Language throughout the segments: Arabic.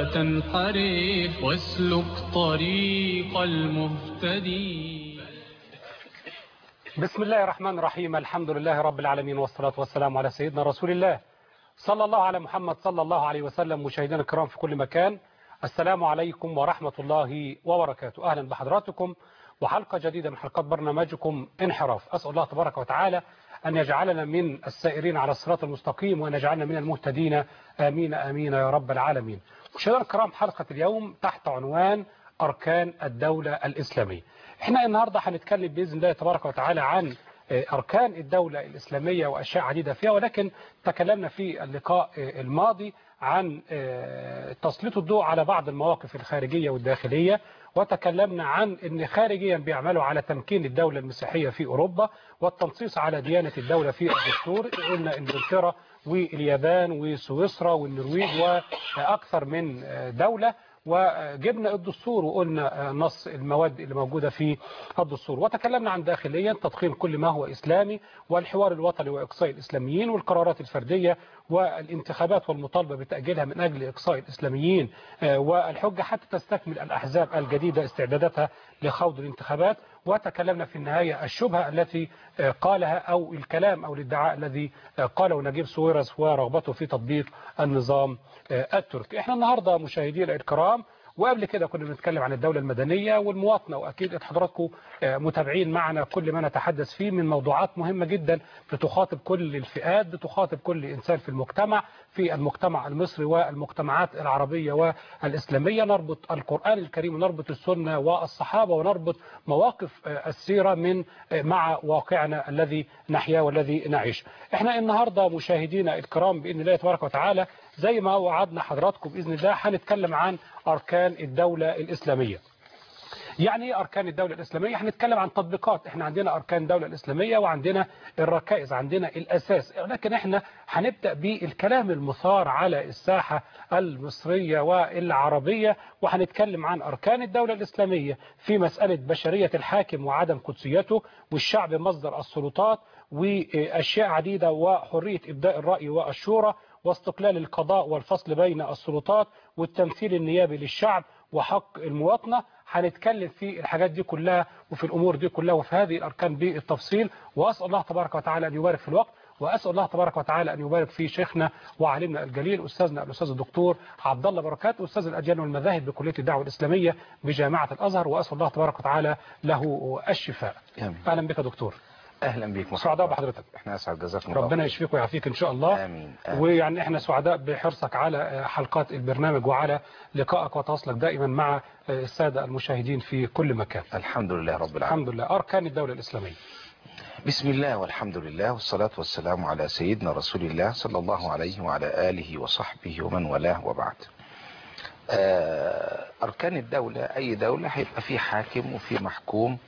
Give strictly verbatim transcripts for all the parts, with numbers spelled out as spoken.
تنحرف واسلك طريق المهتدين. بسم الله الرحمن الرحيم. الحمد لله رب العالمين، والصلاة والسلام على سيدنا رسول الله صلى الله على محمد صلى الله عليه وسلم. مشاهدينا الكرام في كل مكان، السلام عليكم ورحمة الله وبركاته. أهلا بحضراتكم وحلقة جديدة من حلقات برنامجكم انحراف. أسأل الله تبارك وتعالى أن يجعلنا من السائرين على الصراط المستقيم وأن يجعلنا من المهتدين، آمين آمين يا رب العالمين. مشاهدينا الكرام، حلقة اليوم تحت عنوان أركان الدولة الإسلامية. احنا النهاردة هنتكلم بإذن الله تبارك وتعالى عن أركان الدولة الإسلامية وأشياء عديدة فيها، ولكن تكلمنا في اللقاء الماضي عن تسليط الضوء على بعض المواقف الخارجية والداخلية، وتكلمنا عن أن خارجيا بيعملوا على تمكين الدولة المسيحية في أوروبا والتنصيص على ديانة الدولة في الدستور. قلنا إنجلترا واليابان وسويسرا والنرويج وأكثر من دولة، وجبنا الدستور وقلنا نص المواد اللي موجودة في الدستور، وتكلمنا عن داخليا تضخيم كل ما هو إسلامي والحوار الوطني وإقصاء الإسلاميين والقرارات الفردية والانتخابات والمطالبة بتأجيلها من أجل إقصاء الإسلاميين، والحجة حتى تستكمل الأحزاب الجديدة استعداداتها لخوض الانتخابات. وتكلمنا في النهاية الشبهة التي قالها أو الكلام أو الادعاء الذي قاله نجيب ساويرس ورغبته في تطبيق النظام التركي. احنا النهاردة مشاهدينا الكرام، وقبل كده كنا بنتكلم عن الدولة المدنية والمواطنة، وأكيد حضراتكم متابعين معنا كل ما نتحدث فيه من موضوعات مهمة جدا بتخاطب كل الفئات، بتخاطب كل إنسان في المجتمع، في المجتمع المصري والمجتمعات العربية والإسلامية. نربط القرآن الكريم ونربط السنة والصحابة ونربط مواقف السيرة من مع واقعنا الذي نحياه والذي نعيش. احنا النهاردة مشاهدينا الكرام بإذن الله تبارك وتعالى زي ما وعدنا حضراتكم بإذن الله هنتكلم عن أركان الدولة الإسلامية. يعني ايه أركان الدولة الإسلامية؟ هنتكلم عن تطبيقات. احنا عندنا أركان الدولة الإسلامية وعندنا الركائز، عندنا الأساس، لكن احنا هنبدأ بالكلام المثار على الساحة المصرية والعربية، وهنتكلم عن أركان الدولة الإسلامية في مسألة بشرية الحاكم وعدم قدسيته، والشعب مصدر السلطات، وأشياء عديدة، وحرية إبداء الرأي والشورى، واستقلال القضاء والفصل بين السلطات، والتمثيل النيابي للشعب، وحق المواطنة. هنتكلم في الحاجات دي كلها وفي الأمور دي كلها وفي هذه الأركان بالتفصيل، وأسأل الله تبارك وتعالى أن يبارك في الوقت، وأسأل الله تبارك وتعالى أن يبارك في شيخنا وعالمنا الجليل أستاذنا الأستاذ الدكتور عبد الله بركات، أستاذ الأديان والمذاهب بكلية الدعوة الإسلامية بجامعة الأزهر، وأسأل الله تبارك وتعالى له الشفاء. أهلا بك دكتور. اهلا بيك. سعداء بحضرتك. احنا اسعد، جزاكم الله. ربنا يشفيك ويعافيك ان شاء الله. آمين. آمين. ويعني احنا سعداء بحرصك على حلقات البرنامج وعلى لقائك وتواصلك دائما مع الساده المشاهدين في كل مكان. الحمد لله رب العالمين. الحمد لله. اركان الدوله الاسلاميه. بسم الله والحمد لله والصلاه والسلام على سيدنا رسول الله صلى الله عليه وعلى اله وصحبه ومن والاه، وبعد. اركان الدوله، اي دوله هيبقى فيه حاكم وفيه محكوم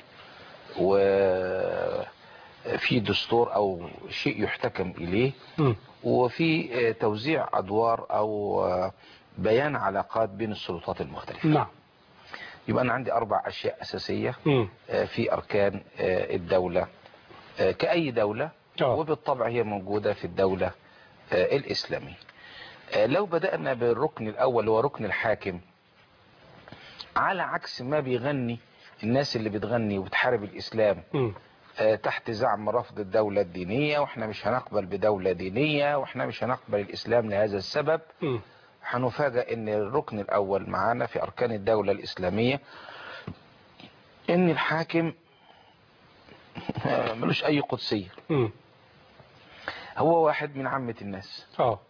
و في دستور او شيء يحتكم اليه، م. وفي توزيع ادوار او بيان علاقات بين السلطات المختلفة. نعم. يبقى انا عندي اربع اشياء اساسية م. في اركان الدولة كأي دولة، أوه. وبالطبع هي موجودة في الدولة الاسلامية. لو بدأنا بالركن الاول هو ركن الحاكم، على عكس ما بيغني الناس اللي بتغني وبتحارب الاسلام م. تحت زعم رفض الدولة الدينية، واحنا مش هنقبل بدولة دينية، واحنا مش هنقبل الاسلام لهذا السبب. م. هنفاجأ ان الركن الاول معانا في اركان الدولة الاسلامية ان الحاكم ملوش اي قدسية. م. هو واحد من عامة الناس، اه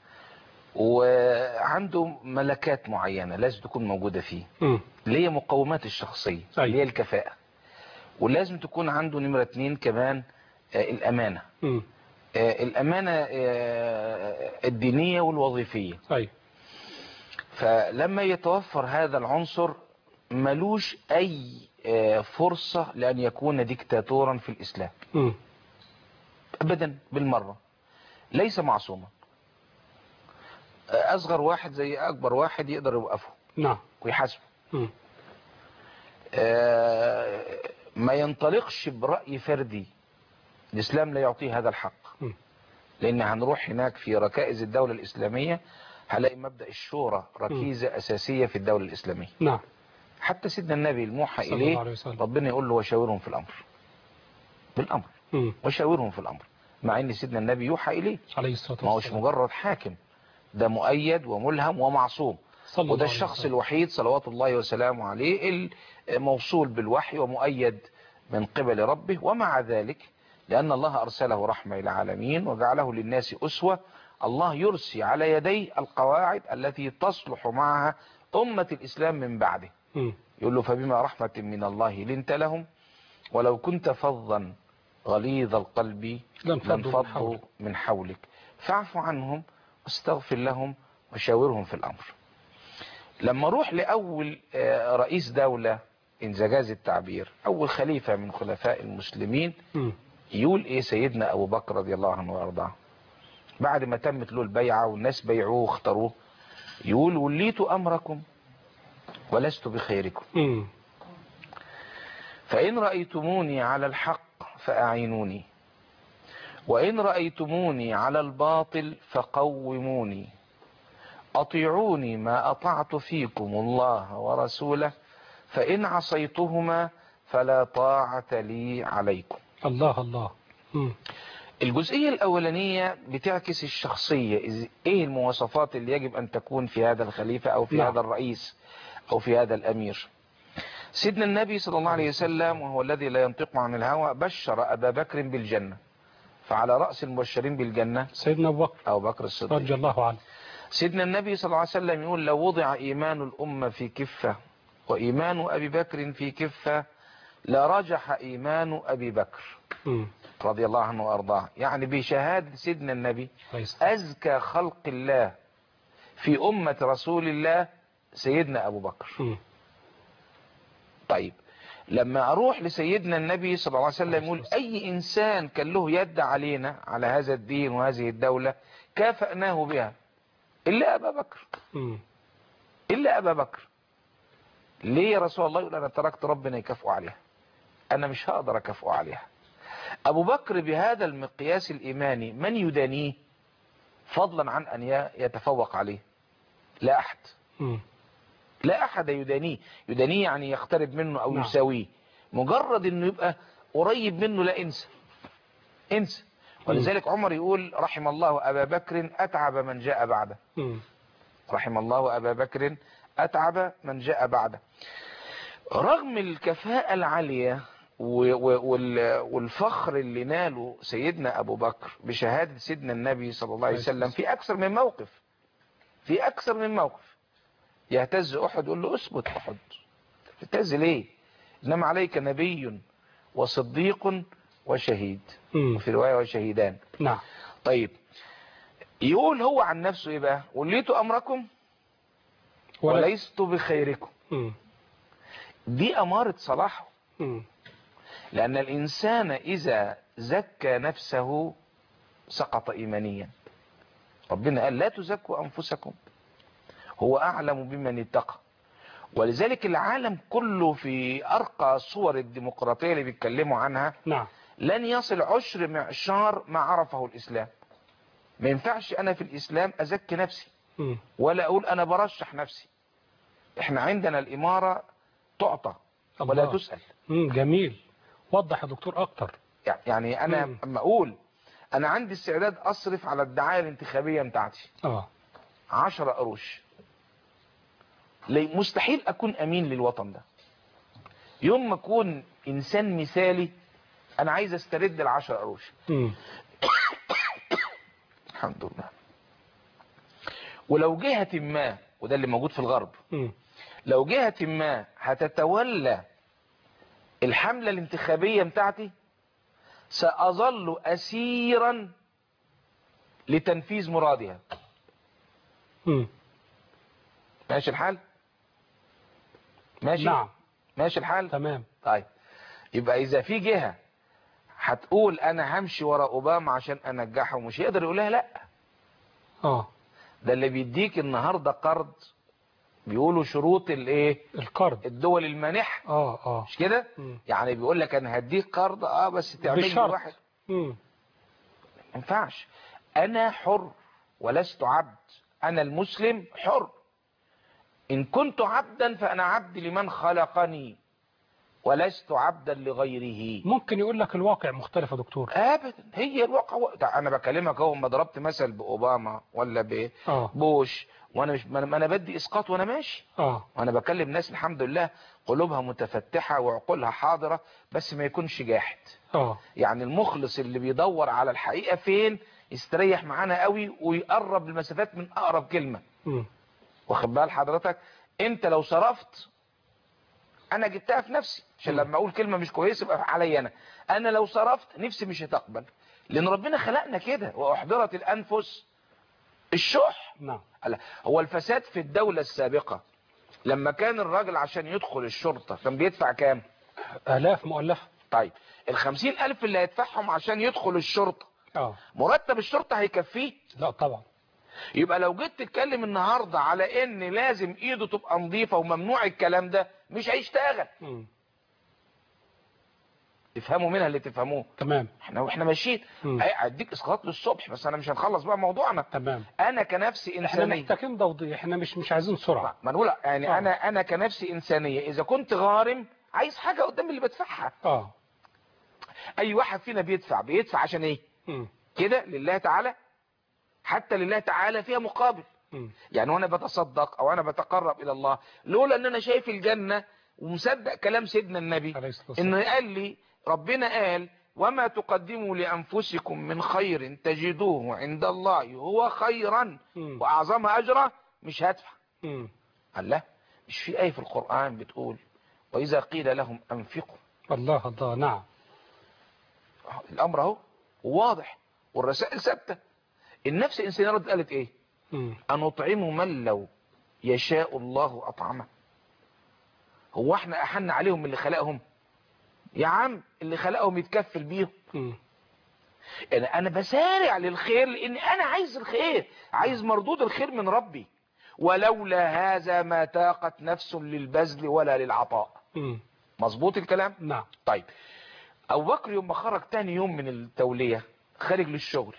وعنده ملكات معينة لازم تكون موجودة فيه، م. اللي هي مقومات الشخصية، اللي هي الكفاءة، ولازم تكون عنده نمرة اتنين كمان آه الأمانة. م. آه الأمانة آه الدينية والوظيفية. أي. فلما يتوفر هذا العنصر ملوش أي آه فرصة لأن يكون ديكتاتورا في الإسلام. م. أبدا بالمرة، ليس معصوما. آه أصغر واحد زي أكبر واحد يقدر يوقفه. نعم. ويحاسبه. م. آه ما ينطلقش برأي فردي، الإسلام لا يعطيه هذا الحق. م. لأن هنروح هناك في ركائز الدولة الإسلامية هلاقي مبدأ الشورى ركيزة م. أساسية في الدولة الإسلامية. نعم. حتى سيدنا النبي الموحى إليه ربنا يقول له وشاورهم في الأمر بالأمر م. وشاورهم في الأمر، مع أن سيدنا النبي يوحى إليه عليه الصلاة والسلام، ما هوش مجرد حاكم، ده مؤيد وملهم ومعصوم، وده الشخص الوحيد صلوات الله وسلامه عليه الموصول بالوحي ومؤيد من قبل ربه. ومع ذلك لأن الله أرسله رحمة للعالمين وجعله للناس أسوة، الله يرسي على يديه القواعد التي تصلح معها أمة الإسلام من بعده. م. يقول له فبما رحمة من الله لنت لهم ولو كنت فظا غليظ القلب لانفضوا من حولك فاعف عنهم واستغفر لهم وشاورهم في الأمر. لما اروح لأول رئيس دولة إن جاز التعبير، أول خليفة من خلفاء المسلمين، م. يقول إيه سيدنا أبو بكر رضي الله عنه وارضاه بعد ما تمت له البيعة والناس بيعوه واختاروه، يقول وليت أمركم ولست بخيركم م. فإن رأيتموني على الحق فأعينوني وإن رأيتموني على الباطل فقوموني أطيعوني ما أطعت فيكم الله ورسوله فإن عصيتهما فلا طاعة لي عليكم. الله الله. م. الجزئية الأولانية بتعكس الشخصية، إيه المواصفات اللي يجب أن تكون في هذا الخليفة أو في لا. هذا الرئيس أو في هذا الأمير. سيدنا النبي صلى الله عليه وسلم وهو الذي لا ينطق عن الهوى بشر أبا بكر بالجنة، فعلى رأس المبشرين بالجنة سيدنا أبو بكر أبو بكر الصديق رضي الله عنه. سيدنا النبي صلى الله عليه وسلم يقول لو وضع إيمان الأمة في كفة وإيمان أبي بكر في كفة لرجح إيمان أبي بكر م. رضي الله عنه وأرضاه. يعني بشهادة سيدنا النبي أزكى خلق الله في أمة رسول الله سيدنا أبو بكر. م. طيب لما أروح لسيدنا النبي صلى الله عليه وسلم يقول أي إنسان كان له يد علينا على هذا الدين وهذه الدولة كافأناه بها إلا أبا بكر. م. إلا أبا بكر. ليه يا رسول الله؟ يقول أنا تركت ربنا يكافئ عليها، أنا مش هقدر أكافئ عليها. أبو بكر بهذا المقياس الإيماني من يدانيه فضلا عن أن يتفوق عليه؟ لا أحد. م. لا أحد يدانيه. يدانيه يعني يقترب منه أو نعم. يساويه، مجرد أنه يبقى قريب منه لا انسى انسى. ولذلك عمر يقول رحم الله أبا بكر أتعب من جاء بعده. م. رحم الله أبا بكر أتعب من جاء بعده. رغم الكفاءة العالية والفخر اللي ناله سيدنا أبو بكر بشهادة سيدنا النبي صلى الله عليه وسلم في أكثر من موقف في أكثر من موقف يهتز أحد يقول له أثبت أحد، تهتز ليه؟ إنما عليك نبي وصديق وشهيد، وفي رواية وشهيدان. نعم. طيب يقول هو عن نفسه إيه بقى؟ وليت أمركم وليست بخيركم. م. دي أمارة صلاحه. م. لأن الإنسان إذا زكى نفسه سقط إيمانيا. ربنا قال لا تزكوا أنفسكم هو أعلم بمن اتقى. ولذلك العالم كله في أرقى صور الديمقراطية اللي بيتكلموا عنها نعم. لن يصل عشر معشار ما عرفه الإسلام. ما ينفعش أنا في الإسلام أزكي نفسي م. ولا أقول أنا برشح نفسي. إحنا عندنا الإمارة تعطى ولا الله. تسأل. م. جميل. وضح يا دكتور أكتر. يعني أنا م. أما أقول أنا عندي استعداد أصرف على الدعاية الانتخابية بتاعتي آه. عشرة قروش، مستحيل أكون أمين للوطن ده. يوم ما أكون إنسان مثالي أنا عايز أسترد العشرة قروش. الحمد لله. ولو جهة ما، وده اللي موجود في الغرب، م. لو جهة ما هتتولى الحملة الانتخابية بتاعتي سأظل أسيرا لتنفيذ مرادها. م. ماشي الحال؟ ماشي؟ نعم. ماشي الحال؟ تمام. طيب يبقى إذا في جهة هتقول أنا همشي ورا أوباما عشان أنجحه ومش يقدر يقولها لأ. اه ده اللي بيديك النهاردة قرض بيقولوا شروط الايه القرض الدول المانحة. اه اه مش كده؟ يعني بيقول لك انا هديك قرض اه بس تعمل لي واحد. امم ما ينفعش. انا حر ولست عبد، أنا المسلم حر، إن كنت عبدا فأنا عبد لمن خلقني ولست عبدا لغيره. ممكن يقول لك الواقع مختلف يا دكتور. ابدا، هي الواقع و... انا بكلمك اهو، ما ضربت مثل باوباما ولا ببوش وانا مش ما انا بدي اسقاط وانا ماشي. اه وانا بكلم ناس الحمد لله قلوبها متفتحه وعقولها حاضره، بس ما يكونش جاحد. اه يعني المخلص اللي بيدور على الحقيقه فين يستريح معانا قوي ويقرب المسافات من اقرب كلمه. امم واخد بال حضرتك؟ انت لو صرفت، انا جبتها في نفسي عشان م. لما اقول كلمة مش كويسة يبقى عليا انا. انا لو صرفت نفسي مش هتقبل، لان ربنا خلقنا كده، واحضرت الانفس الشح. نعم. هو الفساد في الدولة السابقة لما كان الراجل عشان يدخل الشرطة كان بيدفع كام؟ الاف مؤلفة. طيب الخمسين الف اللي هيدفعهم عشان يدخل الشرطة اه مرتب الشرطة هيكفيه؟ لا طبعا. يبقى لو جيت تتكلم النهاردة على ان لازم ايده تبقى نظيفة وممنوع الكلام ده، مش هيشتغل. م. تفهموا منها اللي تفهموه. تمام. احنا واحنا ماشيين هديك اسقاط للصبح، بس انا مش هنخلص بقى موضوعنا. تمام. انا كنفسي انسانيه، احنا محتاجين توضيح، احنا مش مش عايزين سرعه. ما نقول يعني آه. انا انا كنفسي انسانيه، اذا كنت غارم عايز حاجه قدام اللي بدفعها. اه اي واحد فينا بيدفع بيدفع عشان ايه؟ كده لله تعالى، حتى لله تعالى فيها مقابل. م. يعني وانا بتصدق او انا بتقرب الى الله لولا ان انا شايف الجنه ومصدق كلام سيدنا النبي انه قال لي، ربنا قال وما تقدموا لأنفسكم من خير تجدوه عند الله هو خيرا م. وأعظم أجرا، مش هدفع. قال لا، مش في آية في القرآن بتقول وإذا قيل لهم أنفقوا؟ الله الله. نعم. الأمر اهو واضح والرسائل ثابتة. النفس الإنسانية رد قالت إيه؟ م. أن أطعم من لو يشاء الله أطعمه. هو احنا أحن عليهم من اللي خلقهم؟ يا عم اللي خلقهم يتكفل بيهم. يعني انا بسارع للخير لان انا عايز الخير، عايز مردود الخير من ربي. ولولا هذا ما طاقت نفس للبذل ولا للعطاء. مظبوط الكلام؟ نعم. طيب ابو بكر يوم ما خرج تاني يوم من التولية خارج للشغل،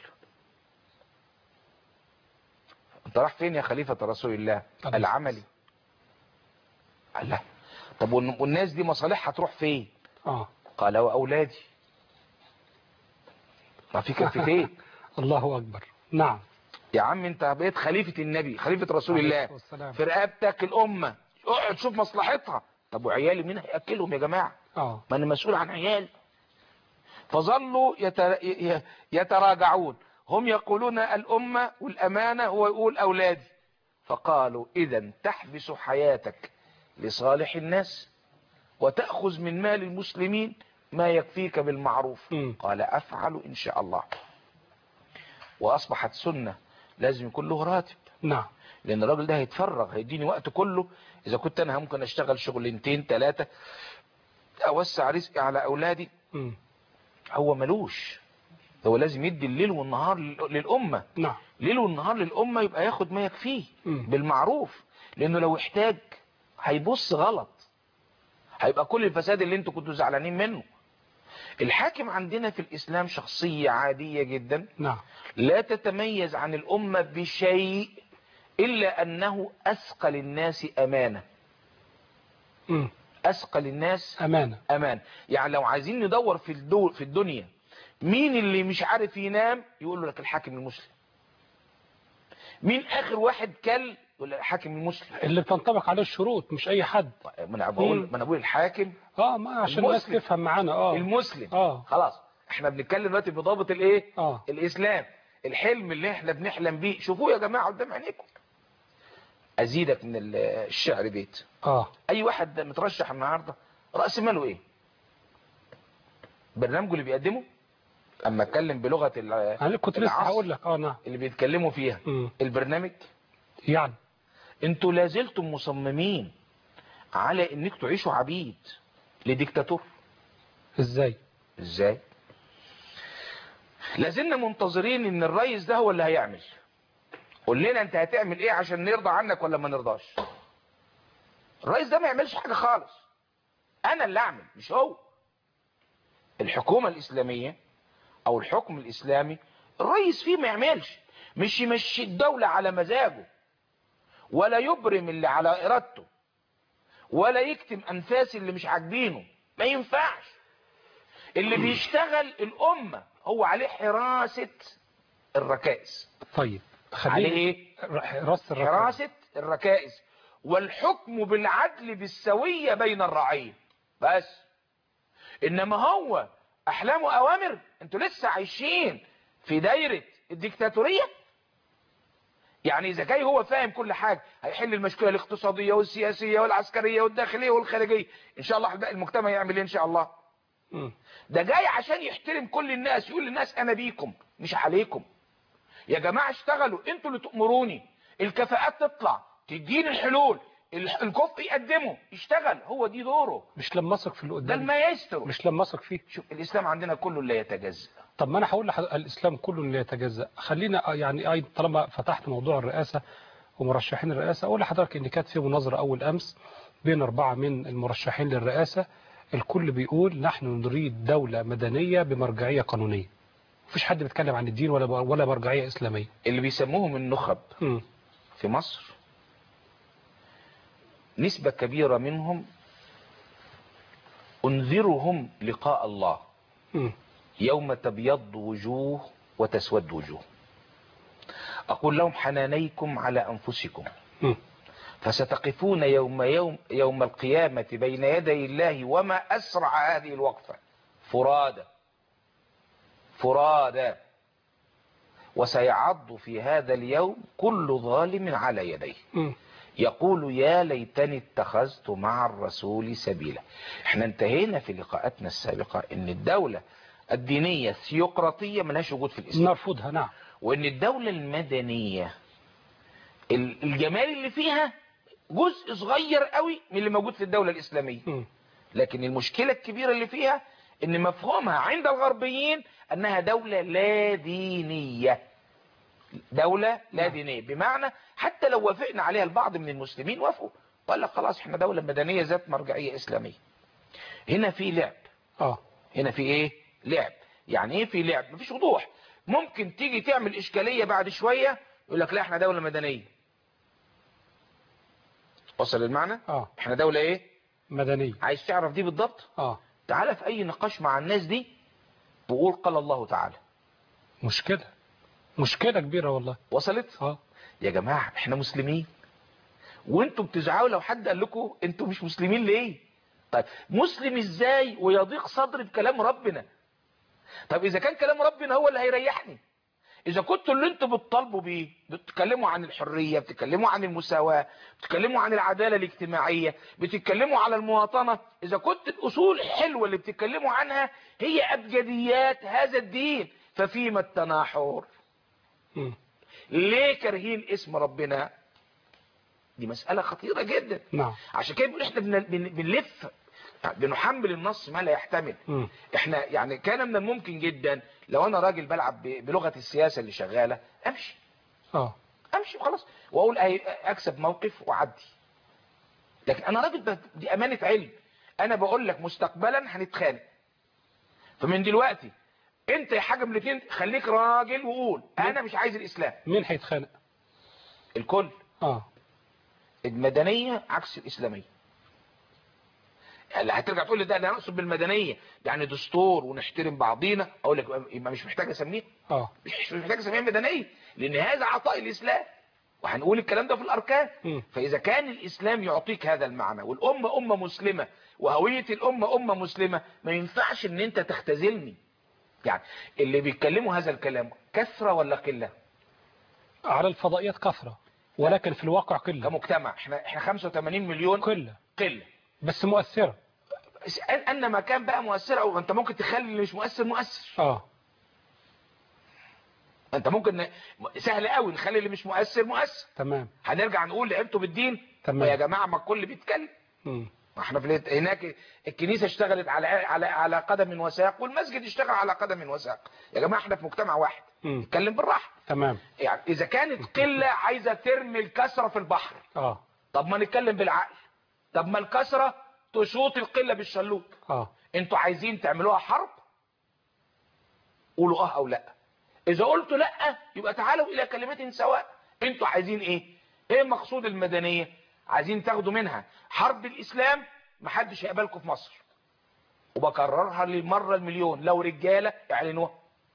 انت راح فين يا خليفة رسول الله؟ العملي. قال لا، طب والناس دي مصالحها تروح فين؟ اه قال واولادي. ما في كفتين. الله اكبر. نعم يا عم انت بقيت خليفة النبي، خليفة رسول الله، في رقبتك الامة، اقعد شوف مصلحتها. طب وعيالي مين هياكلهم يا جماعه؟ اه ما انا مسؤول عن عيالي. فظلوا يتر... يتراجعون، هم يقولون الامة والامانة، هو يقول اولادي. فقالوا اذا تحبس حياتك لصالح الناس وتأخذ من مال المسلمين ما يكفيك بالمعروف. م. قال أفعل إن شاء الله. وأصبحت سنة لازم يكون له راتب. نعم. لأن الراجل ده هيتفرغ، هيديني وقت كله. إذا كنت أنا ممكن أشتغل شغلتين ثلاثة أوسع رزقي على أولادي، م. هو ملوش، هو لازم يدي الليل والنهار للأمة. نعم. ليل والنهار للأمة، يبقى ياخد ما يكفيه م. بالمعروف. لأنه لو احتاج هيبص غلط، هيبقى كل الفساد اللي انتوا كنتوا زعلانين منه. الحاكم عندنا في الإسلام شخصية عادية جدا. نعم. لا تتميز عن الأمة بشيء إلا أنه أثقل الناس أمانة. م. أثقل الناس أمانة. أمان. يعني لو عايزين ندور في الدو في الدنيا مين اللي مش عارف ينام، يقول لك الحاكم المسلم. مين آخر واحد كل، يقول لك الحاكم المسلم اللي بتنطبق عليه الشروط، مش أي حد. ما انا بقول ما انا بقول الحاكم. اه ما عشان الناس تفهم معانا. اه المسلم. اه خلاص احنا بنتكلم دلوقتي بضابط الايه؟ اه الاسلام. الحلم اللي احنا بنحلم بيه، شوفوه يا جماعه قدام عينيكم. ازيدك من الشعر بيت. اه اي واحد مترشح النهارده راس ماله ايه؟ برنامجه اللي بيقدمه. اما اتكلم بلغه انا كنت لسه هقول لك. اه نعم. اللي بيتكلموا فيها م. البرنامج. يعني انتوا لازلتم مصممين على انك تعيشوا عبيد لديكتاتور. ازاي ازاي لازلنا منتظرين ان الرئيس ده هو اللي هيعمل. قول لنا انت هتعمل ايه عشان نرضى عنك ولا ما نرضاش. الرئيس ده ما يعملش حاجة خالص، انا اللي اعمل مش هو. الحكومة الاسلامية او الحكم الاسلامي الرئيس فيه ما يعملش، مش يمشي الدولة على مزاجه. ولا يبرم اللي على ارادته، ولا يكتم انفاس اللي مش عاجبينه. ما ينفعش. اللي بيشتغل الامه هو عليه حراسه الركائز. طيب عليه ايه؟ حراسه الركائز. حراسه الركائز والحكم بالعدل بالسويه بين الرعيه بس. انما هو احلامه اوامر. انتوا لسه عايشين في دايره الديكتاتوريه. يعني اذا جاي هو فاهم كل حاجه، هيحل المشكله الاقتصاديه والسياسيه والعسكريه والداخليه والخارجيه، ان شاء الله المجتمع يعمل ايه ان شاء الله؟ م. ده جاي عشان يحترم كل الناس، يقول للناس انا بيكم مش عليكم. يا جماعه اشتغلوا، انتوا اللي تأمروني. الكفاءات تطلع تدين الحلول، الكفء يقدمه، يشتغل، هو دي دوره. مش لما اثق في اللي قدامي، ده المايسترو. مش لما اثق فيه. شوف الاسلام عندنا كله لا يتجزأ. طب ما انا هقول لحضرتك الاسلام كله لا يتجزأ. خلينا يعني اي طالما فتحت موضوع الرئاسه ومرشحين الرئاسه، اقول لحضرتك ان كانت في مناظره اول امس بين اربعه من المرشحين للرئاسه. الكل بيقول نحن نريد دوله مدنيه بمرجعيه قانونيه. مفيش حد بيتكلم عن الدين ولا ولا مرجعيه اسلاميه. اللي بيسموهم النخب م. في مصر نسبة كبيرة منهم انذرهم لقاء الله م. يوم تبيض وجوه وتسود وجوه. أقول لهم حنانيكم على أنفسكم م. فستقفون يوم, يوم, يوم القيامة بين يدي الله وما أسرع هذه الوقفة فرادى فرادى وسيعض في هذا اليوم كل ظالم على يديه م. يقول يا ليتني اتخذت مع الرسول سبيلا. احنا انتهينا في لقاءاتنا السابقة ان الدولة الدينية الثيوقراطية ملهاش وجود في الاسلام، نرفضها. نعم. وان الدولة المدنية الجمال اللي فيها جزء صغير قوي من اللي موجود في الدولة الاسلامية. م. لكن المشكلة الكبيرة اللي فيها ان مفهومها عند الغربيين انها دولة لا دينية. دولة لا دينية بمعنى حتى لو وافقنا عليها البعض من المسلمين وافقوا وقال لك خلاص احنا دولة مدنية ذات مرجعية اسلامية. هنا في لعب. اه هنا في ايه؟ لعب. يعني ايه في لعب؟ مفيش وضوح. ممكن تيجي تعمل اشكالية بعد شوية يقول لك لا احنا دولة مدنية. وصل المعنى؟ اه احنا دولة ايه؟ مدنية. عايز تعرف دي بالضبط؟ اه تعالى في اي نقاش مع الناس دي بقول قال الله تعالى. مشكلة مشكلة كبيرة والله. وصلت؟ اه يا جماعة احنا مسلمين وانتوا بتزعلوا لو حد قال لكم انتوا مش مسلمين ليه؟ طيب مسلم ازاي ويضيق صدري بكلام ربنا؟ طب اذا كان كلام ربنا هو اللي هيريحني، اذا كنتوا اللي انتوا بتطالبوا بيه بتتكلموا عن الحرية، بتتكلموا عن المساواة، بتتكلموا عن العدالة الاجتماعية، بتتكلموا على المواطنة، اذا كنت الاصول الحلوة اللي بتتكلموا عنها هي ابجديات هذا الدين ففيما التناحر؟ م. ليه كارهين اسم ربنا؟ دي مسألة خطيرة جدا. نعم. عشان كده بنقول احنا بنلف بنحمل النص ما لا يحتمل. م. احنا يعني كان من الممكن جدا لو انا راجل بلعب بلغة السياسة اللي شغالة امشي اه امشي وخلاص واقول اكسب موقف واعدي. لكن انا راجل دي امانة علم، انا بقول لك مستقبلا هنتخانق، فمن دلوقتي انت يا حاجة من الاثنين خليك راجل وقول انا مش عايز الاسلام. مين هيتخانق؟ الكل. اه المدنية عكس الاسلامية. اللي هترجع تقول لي ده اللي هنقصد بالمدنية يعني دستور ونحترم بعضينا، اقول لك يبقى مش محتاج اسميه. اه مش محتاج اسميه مدنية لان هذا عطاء الاسلام وهنقول الكلام ده في الاركان. م. فاذا كان الاسلام يعطيك هذا المعنى والامة امة مسلمة وهوية الامة امة مسلمة ما ينفعش ان انت تختزلني. يعني اللي بيتكلموا هذا الكلام كثرة ولا قلة؟ على الفضائيات كثرة ولكن في الواقع قلة. كمجتمع احنا احنا خمسة وثمانين مليون. قلة قلة بس مؤثرة. ان ما كان بقى مؤثرة او انت ممكن تخلي اللي مش مؤثر مؤثر. اه انت ممكن سهل قوي نخلي اللي مش مؤثر مؤثر. تمام. هنرجع نقول لعبته بالدين. تمام. يا جماعة ما الكل بيتكلم. امم احنا في هناك الكنيسة اشتغلت على على على قدم وساق والمسجد اشتغل على قدم وساق. يا جماعة احنا في مجتمع واحد نتكلم بالراحة. تمام. يعني اذا كانت قلة عايزة ترمي الكسرة في البحر اه طب ما نتكلم بالعقل. طب ما الكسرة تشوط القلة بالشلوط. اه انتوا عايزين تعملوها حرب قولوا اه او لا. اذا قلتوا لا يبقى تعالوا الى كلمة سواء. انتوا عايزين ايه؟ ايه مقصود المدنية؟ عايزين تاخدوا منها حرب الاسلام، محدش هيقبلكم في مصر. وبكررها للمرة المليون، لو رجالة اعلنوها،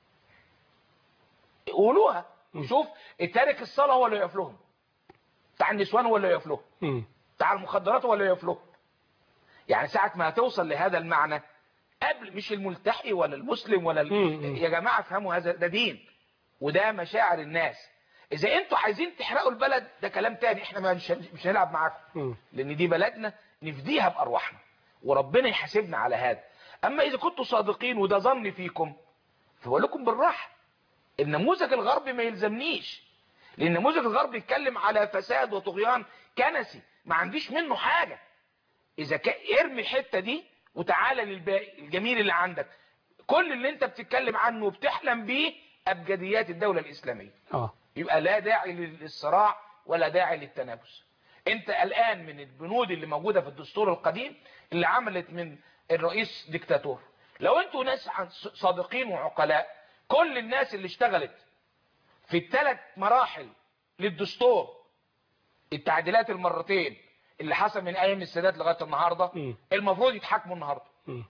قولوها. شوف تارك الصلاة هو اللي يقف لهم، بتاع النسوان هو اللي يقف لهم، بتاع المخدرات هو اللي يقف لهم. يعني ساعة ما هتوصل لهذا المعنى، قبل مش الملتحي ولا المسلم ولا ال... يا جماعة افهموا هذا، ده دين وده مشاعر الناس. اذا انتوا عايزين تحرقوا البلد ده كلام تاني، احنا مش مش هنلعب معاكم، لان دي بلدنا نفديها بارواحنا وربنا يحاسبنا على هذا. اما اذا كنتوا صادقين وده ظن فيكم، فبقول لكم بالراحه، النموذج الغربي ما يلزمنيش، لان النموذج الغربي يتكلم على فساد وطغيان كنسي، ما عنديش منه حاجه. اذا ك... ارمي الحته دي وتعالى للباقي الجميل اللي عندك. كل اللي انت بتتكلم عنه وبتحلم بيه ابجديات الدوله الاسلاميه. اه يبقى لا داعي للصراع ولا داعي للتنافس. انت الان من البنود اللي موجوده في الدستور القديم اللي عملت من الرئيس ديكتاتور. لو انتوا ناس صادقين وعقلاء، كل الناس اللي اشتغلت في الثلاث مراحل للدستور، التعديلات المرتين اللي حصل من ايام السادات لغايه النهارده، م. المفروض يتحاكموا النهارده. م.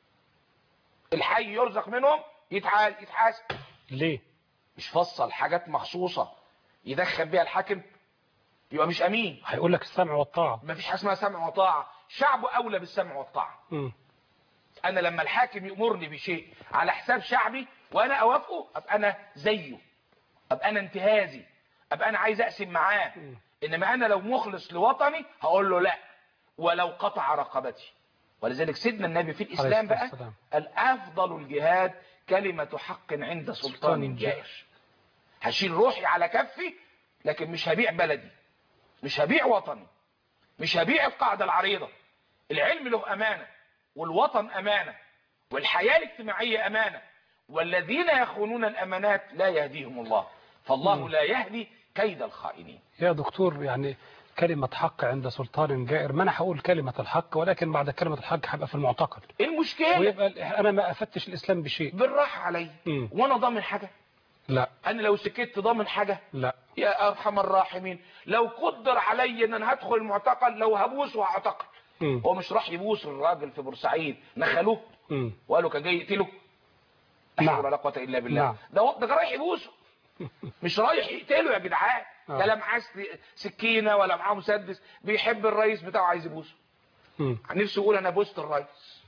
الحي يرزق منهم يتحاسب. ليه؟ مش فصل حاجات مخصوصه يدخل بيها الحاكم، يبقى مش امين. هيقول لك السمع والطاعه. مفيش حاجه اسمها سمع وطاعه، شعبه اولى بالسمع والطاعه. م. انا لما الحاكم يامرني بشيء على حساب شعبي وانا اوافقه، ابقى انا زيه، ابقى انا انتهازي، ابقى انا عايز اقسم معاه. م. انما انا لو مخلص لوطني هقول له لا، ولو قطع رقبتي. ولذلك سيدنا النبي في الاسلام بقى قال افضل الجهاد كلمة حق عند سلطان جائر. هشيل روحي على كفي، لكن مش هبيع بلدي، مش هبيع وطني، مش هبيع القاعدة العريضة. العلم له امانة، والوطن امانة، والحياة الاجتماعية امانة، والذين يخونون الامانات لا يهديهم الله، فالله م. لا يهدي كيد الخائنين. يا دكتور، يعني كلمة حق عند سلطان جائر، ما انا هقول كلمة الحق، ولكن بعد كلمة الحق هبقى في المعتقل. ايه المشكلة؟ ويبقى انا ما افتش الاسلام بشيء. بالراحة علي، م. وانا ضامن حاجة؟ لا. انا لو سكت ضامن حاجة؟ لا. يا ارحم الراحمين، لو قدر علي ان انا هدخل المعتقل، لو هبوس وهعتقل. هو مش راح يبوس الراجل في بورسعيد نخلوه وقالوا كان جاي يقتله؟ لا حول ولا قوة الا بالله. نعم. ده ده رايح يبوسه، مش رايح يقتله يا جدعان. ده لا معاه سكينه ولا معاه مسدس، بيحب الرئيس بتاعه عايز يبوسه. نفسه يقول انا بوست الرئيس.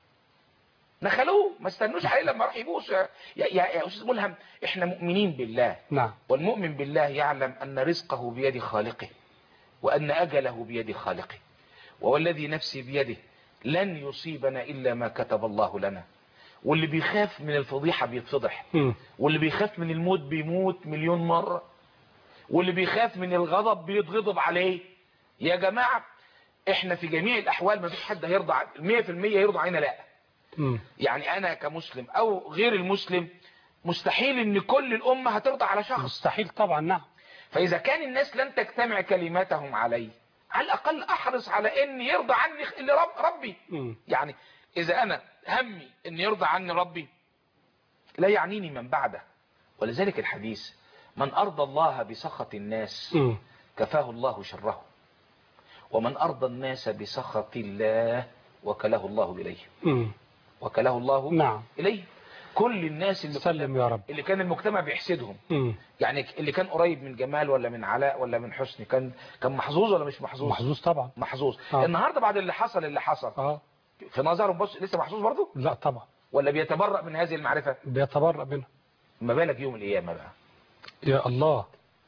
نخلوه، ما استنوش عليه لما راح يبوسه. يا يا, يا استاذ ملهم، احنا مؤمنين بالله. نعم. والمؤمن بالله يعلم ان رزقه بيد خالقه، وان اجله بيد خالقه، والذي نفسي بيده لن يصيبنا الا ما كتب الله لنا. واللي بيخاف من الفضيحه بيتفضح، واللي بيخاف من الموت بيموت مليون مره، واللي بيخاف من الغضب بيتغضب عليه. يا جماعة احنا في جميع الاحوال ما فيش حد هيرضى مية في المية يرضى علينا، لا. م. يعني انا كمسلم او غير المسلم مستحيل ان كل الامة هترضى على شخص، مستحيل طبعا. نعم. فاذا كان الناس لن تجتمع كلماتهم علي، على الاقل احرص على ان يرضى عني اللي رب ربي. م. يعني اذا انا همي ان يرضى عني ربي لا يعنيني من بعده. ولذلك الحديث من أرضى الله بسخط الناس م. كفاه الله شره، ومن أرضى الناس بسخط الله وكله الله إليه. م. وكله الله نعم. إليه. كل الناس اللي, سلم يا رب. اللي كان المجتمع بيحسدهم، م. يعني اللي كان قريب من جمال ولا من علاء ولا من حسني، كان كان محظوظ ولا مش محظوظ؟ محظوظ طبعا، محظوظ. آه. النهارده بعد اللي حصل اللي حصل آه. في نظرهم بص لسه محظوظ برضه؟ لا طبعا. ولا بيتبرأ من هذه المعرفة؟ بيتبرأ منها. ما بالك يوم القيامة بقى؟ يا الله.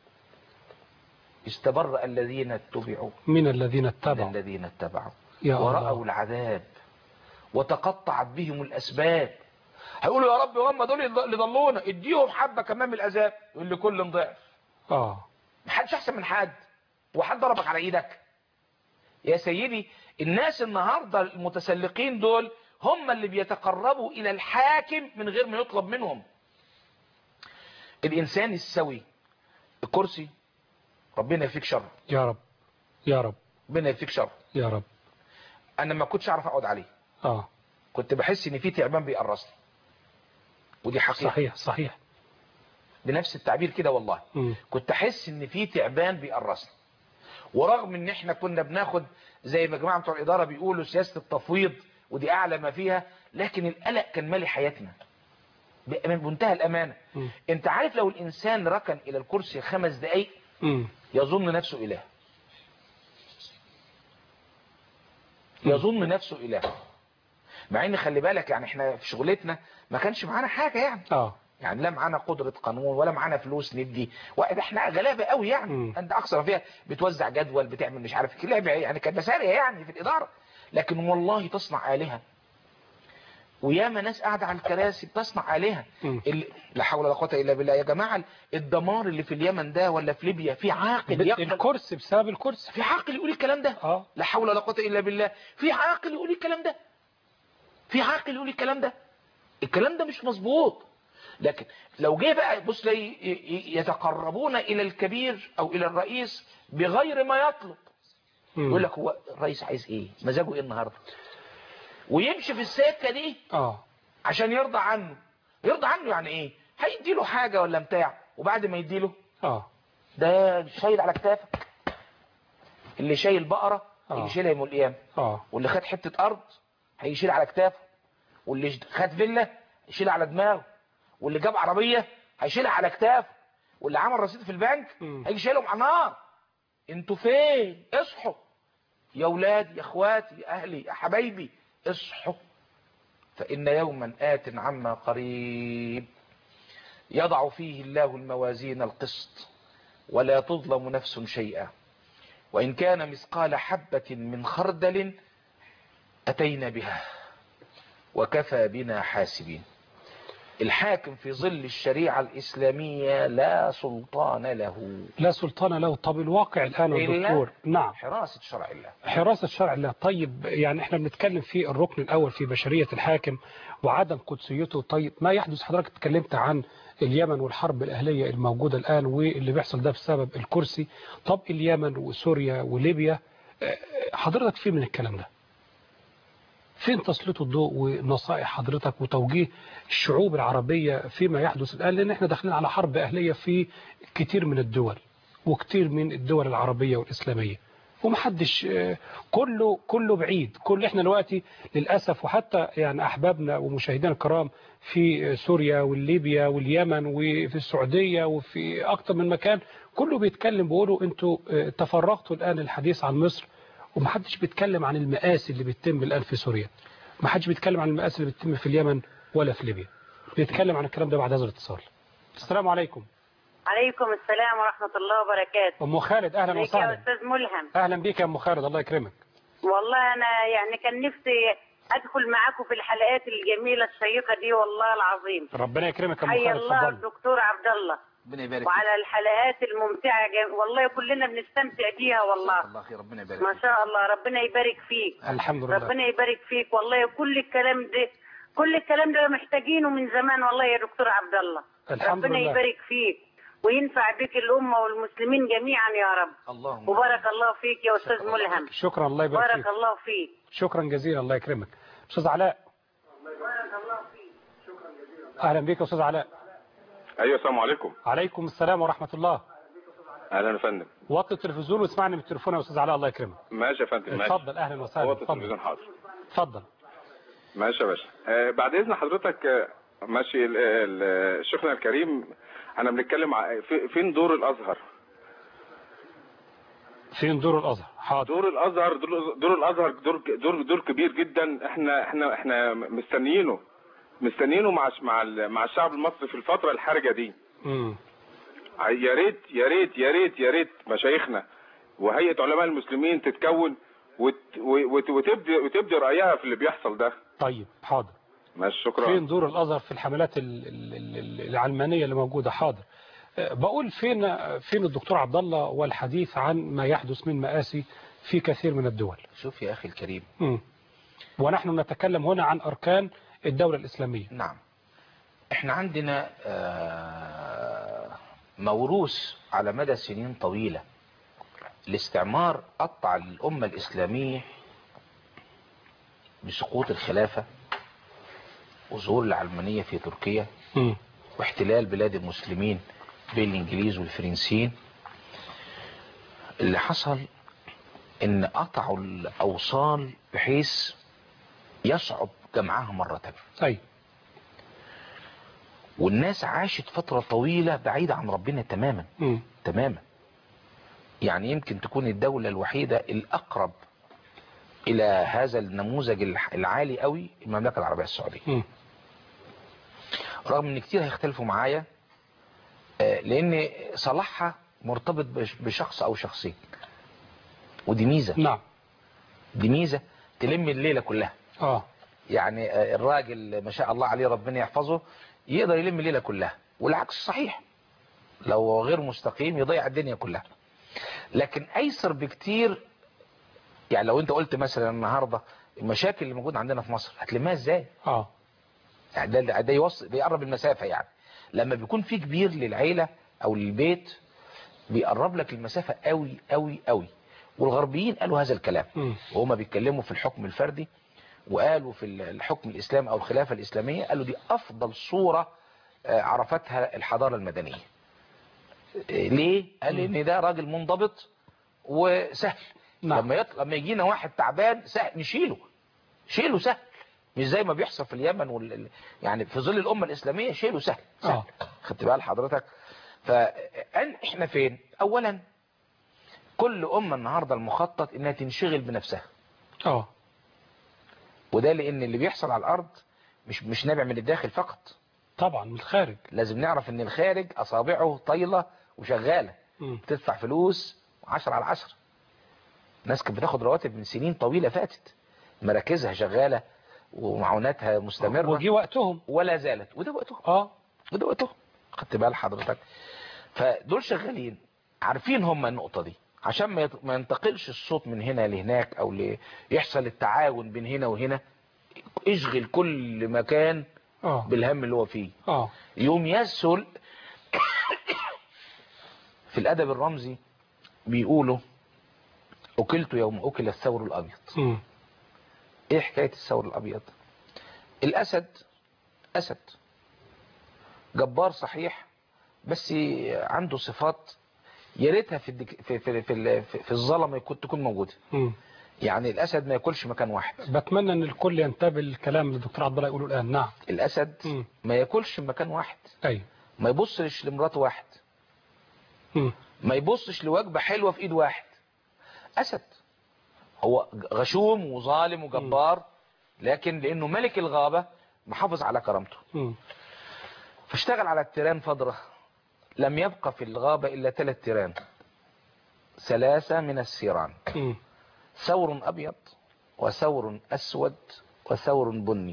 استبرأ الذين اتبعوا من الذين اتبعوا من الذين اتبعوا ورأوا العذاب وتقطعت بهم الأسباب. هيقولوا يا رب هم دول اللي ضلونا، اديهم حبة كمان من العذاب. يقول لي كل ضعف. اه محدش احسن من حد، وحد ضربك على ايدك يا سيدي. الناس النهاردة المتسلقين دول هم اللي بيتقربوا الى الحاكم من غير ما يطلب منهم. الانسان السوي الكرسي ربنا يفيك شر يا رب، يا رب ربنا يفيك شر يا رب. انا ما كنتش اعرف اقعد عليه. اه كنت بحس ان في تعبان بيقرصني، ودي حقيقة. صحيح صحيح. بنفس التعبير كده والله. م. كنت احس ان في تعبان بيقرصني. ورغم ان احنا كنا بناخد زي ما جماعة بتوع الادارة بيقولوا سياسة التفويض ودي اعلى ما فيها، لكن القلق كان مالي حياتنا بمنتهى الامانة. م. انت عارف لو الانسان ركن الى الكرسي خمس دقايق يظن نفسه اله، يظن نفسه اله، مع ان خلي بالك يعني احنا في شغلتنا ما كانش معانا حاجة يعني اه يعني لا معانا قدرة قانون ولا معانا فلوس ندي، واحنا غلابة قوي يعني. م. انت اقصر فيها بتوزع جدول بتعمل مش عارف لعبة يعني، كانت مسارية يعني في الادارة، لكن والله تصنع آلهة. وياما ناس قاعدة على الكراسي بتصنع آلهة. اللي... لا حول ولا قوة الا بالله يا جماعة. الدمار اللي في اليمن ده ولا في ليبيا، في عاقل يقبل الكرسي بسبب الكرسي، في عاقل يقول الكلام ده. اه لا حول ولا قوة الا بالله. في عاقل يقول الكلام ده، في عاقل يقول الكلام ده. الكلام ده مش مظبوط. لكن لو جه بقى بص يتقربون الى الكبير او الى الرئيس بغير ما يطلب، يقول لك هو الرئيس عايز ايه، مزاجه ايه النهارده، ويمشي في السكه دي اه عشان يرضى عنه. يرضى عنه يعني ايه؟ هيديله حاجه ولا بتاع، وبعد ما يديله اه ده شايل على كتافك. اللي شايل بقره آه. يشيلها يوم القيامه اه واللي خد حته ارض هيشيل على كتافه، واللي خد فيلا يشيلها على دماغه، واللي جاب عربيه هيشيلها على كتافه، واللي عمل رصيد في البنك هيجي شايلهم على النار. انتوا فين؟ اصحوا يا اولاد يا اخواتي يا اهلي يا حبايبي، اصحوا، فان يوما آت عما قريب يضع فيه الله الموازين القسط ولا تظلم نفس شيئا وان كان مثقال حبة من خردل اتينا بها وكفى بنا حاسبين. الحاكم في ظل الشريعة الإسلامية لا سلطان له، لا سلطان له. طب الواقع الآن الدكتور، نعم، حراسة شرع الله، حراسة شرع الله. طيب يعني احنا بنتكلم في الركن الأول في بشرية الحاكم وعدم قدسيته. طيب ما يحدث، حضرتك اتكلمت عن اليمن والحرب الأهلية الموجودة الآن واللي بيحصل ده بسبب الكرسي. طب اليمن وسوريا وليبيا حضرتك فين من الكلام ده؟ فين تسليط الضوء ونصائح حضرتك وتوجيه الشعوب العربية فيما يحدث الآن؟ لأن احنا داخلين على حرب أهلية في كتير من الدول وكتير من الدول العربية والإسلامية، ومحدش كله كله بعيد. كل احنا دلوقتي للأسف، وحتى يعني أحبابنا ومشاهدينا الكرام في سوريا والليبيا واليمن وفي السعودية وفي أكتر من مكان، كله بيتكلم بيقولوا انتوا تفرغتوا الآن الحديث عن مصر، ومحدش بيتكلم عن المآسي اللي بتتم الآن في سوريا، محدش بيتكلم عن المآسي اللي بتتم في اليمن ولا في ليبيا. بيتكلم عن الكلام ده بعد هذا الاتصال. السلام عليكم. عليكم السلام ورحمة الله وبركاته. أم خالد أهلا وسهلا. يا أستاذ ملهم. أهلا بيك يا أم خالد، الله يكرمك. والله أنا يعني كان نفسي أدخل معاكم في الحلقات الجميلة الشيقة دي والله العظيم. ربنا يكرمك يا أم خالد. حي الله الدكتور عبد الله. ربنا يبارك. وعلى الحلقات الممتعة جم... والله كلنا بنستمتع بيها والله. الله خير، ربنا يبارك. ما شاء الله، ربنا يبارك فيك. الحمد لله. ربنا يبارك فيك والله. كل الكلام ده كل الكلام ده محتاجينه من زمان والله يا دكتور عبد الله. الحمد ربنا لله. يبارك فيك وينفع بك الأمة والمسلمين جميعا يا رب. اللهم وبارك الله فيك يا أستاذ ملهم. شكرا، الله يبارك فيك. بارك الله فيك. شكرا جزيلا، الله يكرمك. أستاذ علاء. بارك الله فيك. شكرا جزيلا. أهلا بك يا أستاذ علاء. ايوه السلام عليكم. عليكم السلام ورحمة الله. اهلا يا فندم. وطي التلفزيون واسمعني من التليفون يا أستاذ علاء، الله يكرمك. ماشي يا فندم. ماشي. اتفضل. أهلا وسهلا. وطي التلفزيون حاضر. اتفضل. ماشي يا باشا. آه بعد إذن حضرتك. آه ماشي. شيخنا الكريم، انا بنتكلم في فين دور الازهر؟ فين دور الازهر؟ حاضر. دور الازهر دور, دور الازهر دور دور دور كبير جدا. احنا احنا احنا مستنيينه مستنيينه مع مع مع الشعب المصري في الفتره الحرجه دي. امم يا ريت يا ريت يا ريت يا ريت مشايخنا وهيئه علماء المسلمين تتكون وت وتبدي وتبدي رايها في اللي بيحصل ده. طيب حاضر. ماشي شكرا. فين دور الازهر في الحملات العلمانيه اللي موجوده؟ حاضر. بقول فين فين الدكتور عبد الله والحديث عن ما يحدث من مآسي في كثير من الدول. شوف يا اخي الكريم، امم ونحن نتكلم هنا عن اركان الدوله الاسلاميه. نعم. احنا عندنا موروث على مدى سنين طويله. الاستعمار قطع الامه الاسلاميه بسقوط الخلافه وظهور العلمانيه في تركيا م. واحتلال بلاد المسلمين بين الانجليز والفرنسيين. اللي حصل ان قطعوا الاوصال بحيث يصعب جمعها مرة تانية. أي. والناس عاشت فترة طويلة بعيدة عن ربنا تماما. م. تماما. يعني يمكن تكون الدولة الوحيدة الأقرب إلى هذا النموذج العالي قوي المملكة العربية السعودية. م. رغم ان كتير هيختلفوا معايا، لان صلاحها مرتبط بشخص او شخصين، ودي ميزة. نعم. دي ميزة تلم الليلة كلها. اه يعني الراجل ما شاء الله عليه ربنا يحفظه يقدر يلم الليلة كلها، والعكس صحيح، لو غير مستقيم يضيع الدنيا كلها. لكن ايسر بكتير. يعني لو انت قلت مثلا النهاردة المشاكل اللي موجودة عندنا في مصر هتلمها ازاي؟ اه يعني ده ده يوصل، بيقرب المسافة. يعني لما بيكون في كبير للعيلة او للبيت بيقرب لك المسافة قوي قوي قوي. والغربيين قالوا هذا الكلام وهما بيتكلموا في الحكم الفردي، وقالوا في الحكم الإسلامي أو الخلافة الإسلامية، قالوا دي أفضل صورة عرفتها الحضارة المدنية. ليه؟ قال إن ده راجل منضبط وسهل. نعم. لما يطلع لما يجينا واحد تعبان سهل نشيله، شيله سهل، مش زي ما بيحصل في اليمن وال... يعني في ظل الأمة الإسلامية شيله سهل, سهل. آه. خدت بال حضرتك؟ فإحنا فين؟ أولا كل أمة النهاردة المخطط إنها تنشغل بنفسها. اه وده لان اللي بيحصل على الارض مش مش نابع من الداخل فقط، طبعا من الخارج. لازم نعرف ان الخارج اصابعه طايله وشغاله، بتدفع فلوس عشرة على عشرة. ناس كانت بتاخد رواتب من سنين طويله فاتت، مراكزها شغاله ومعوناتها مستمره، وجي وقتهم ولا زالت، وده وقتهم. اه وده وقتهم. خدت بال حضرتك؟ فدول شغالين عارفين هم النقطه دي، عشان ما ينتقلش الصوت من هنا لهناك او ل... يحصل التعاون بين هنا وهنا. اشغل كل مكان أوه. بالهم اللي هو فيه. أوه. يوم يسهل. في الادب الرمزي بيقولوا اكلت يوم اكل الثور الابيض. م. ايه حكاية الثور الابيض؟ الاسد اسد جبار صحيح، بس عنده صفات يا ريتها في الدك... في في في, في, في الظلمه كنت تكون موجوده. م. يعني الاسد ما ياكلش مكان واحد. بتمنى ان الكل ينتبه للكلام اللي الدكتور عبد الله يقوله الان. نعم. الاسد م. ما ياكلش مكان واحد. ايوه. ما يبصش لمراته واحد. م. ما يبصش لوجبه حلوه في ايد واحد. اسد هو غشوم وظالم وجبار، م. لكن لانه ملك الغابه محافظ على كرامته. م. فاشتغل على التيران فتره، لم يبقى في الغابه الا ثلاث تيران، ثلاثه من الثيران، ثور ابيض وثور اسود وثور بني.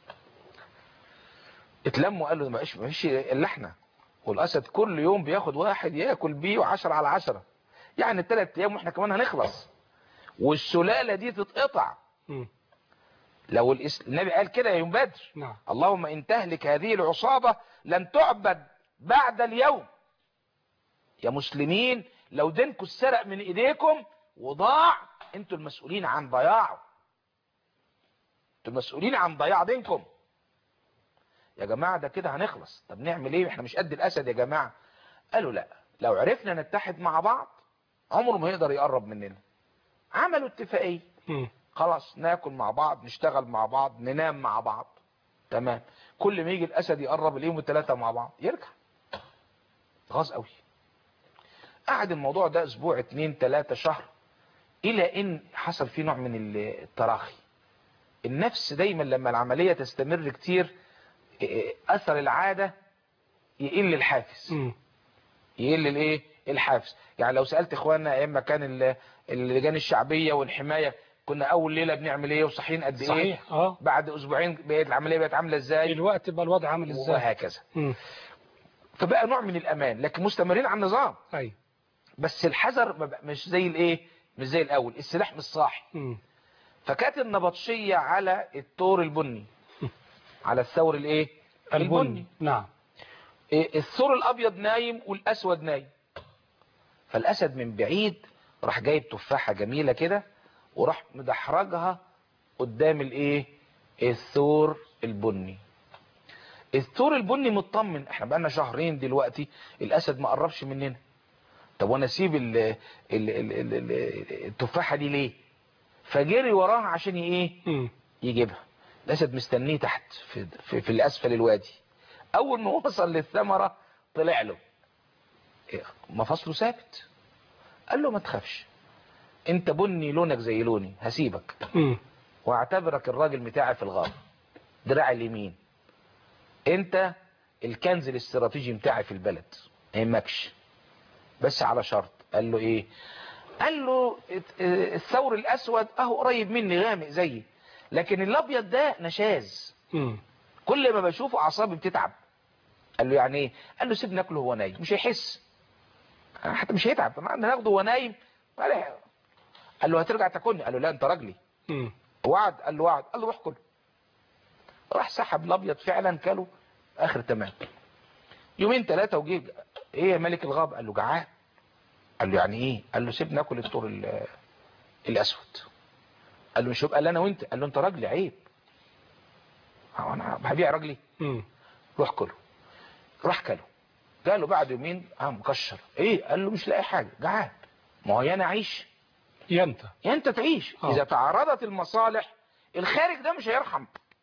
اتلموا قالوا ما فيش الا احنا، والاسد كل يوم بياخد واحد ياكل بيه عشرة على عشرة، يعني الثلاث ايام واحنا كمان هنخلص والسلاله دي تتقطع. م. لو النبي قال كده يوم بدر، نعم. اللهم ان تهلك هذه العصابه لن تعبد بعد اليوم. يا مسلمين لو دينكم اتسرق من ايديكم وضاع انتوا المسؤولين عن ضياعه، انتوا المسؤولين عن ضياع دينكم يا جماعه. ده كده هنخلص. طب نعمل ايه؟ احنا مش قد الاسد يا جماعه. قالوا لا، لو عرفنا نتحد مع بعض عمره ما يقدر يقرب مننا. عملوا اتفاقيه، خلاص ناكل مع بعض، نشتغل مع بعض، ننام مع بعض، تمام. كل ما يجي الاسد يقرب اليوم الثلاثه مع بعض يرجع. غاظ قوي. قعد الموضوع ده اسبوع اتنين تلاتة شهر، الى ان حصل فيه نوع من التراخي. النفس دايما لما العملية تستمر كتير اثر العادة يقل الحافز. م. يقل الايه الحافز. يعني لو سألت اخواننا ايام ما كان اللجان الشعبية والحماية كنا اول ليلة بنعمل ايه وصحيين قد ايه؟ صحيح. اه بعد اسبوعين بقت العملية بقت عاملة ازاي؟ الوقت بقى الوضع عامل ازاي؟ وهكذا. م. فبقى نوع من الامان، لكن مستمرين على النظام. ايوه. بس الحذر مش زي الايه مش زي الاول، السلاح مش صاحي. م. فكانت النبطشية على الثور البني، على الثور الايه البني. البني. نعم. الثور الابيض نايم والاسود نايم. فالاسد من بعيد راح جايب تفاحة جميلة كده وراح مدحرجها قدام الايه الثور البني. الثور البني مطمن، احنا بقالنا شهرين دلوقتي الاسد ما قربش مننا، طب وانا اسيب التفاحه دي ليه؟ فجري وراها عشان ايه؟ يجيبها. الاسد مستنيه تحت في, في, في الاسفل الوادي. اول ما وصل للثمره طلع له مفاصله ثابت. قال له ما تخافش، انت بني لونك زي لوني، هسيبك واعتبرك الراجل بتاعي في الغابه، دراع اليمين، انت الكنز الاستراتيجي بتاعي في البلد، ما يهمكش، بس على شرط. قال له ايه؟ قال له الثور الاسود اهو قريب مني غامق زيي، لكن الابيض ده نشاز، كل ما بشوفه اعصابي بتتعب. قال له يعني ايه؟ قال له سيبني ناكله وهو نايم، مش هيحس، حتى مش هيتعب، ما ناخده وهو نايم. قال له هترجع تاكلني؟ قال له لا انت راجلي. وعد؟ قال له وعد. قال له روح كله. راح سحب الابيض فعلا كله اخر تمام. يومين ثلاثه وجه، ايه يا ملك الغاب؟ قال له جعان. قال له يعني ايه؟ قال له سيبني اكل الطور الاسود. قال له مش هيبقى انا وانت؟ قال له انت راجلي، عيب، هو انا هبيع راجلي؟ روح كله. راح كله. قال له بعد يومين اه مكشر. ايه؟ قال له مش لاقي حاجه، جعان. ما هو يا انا اعيش يا انت يا انت تعيش. أوه. اذا تعارضت المصالح الخارج ده مش هيرحم،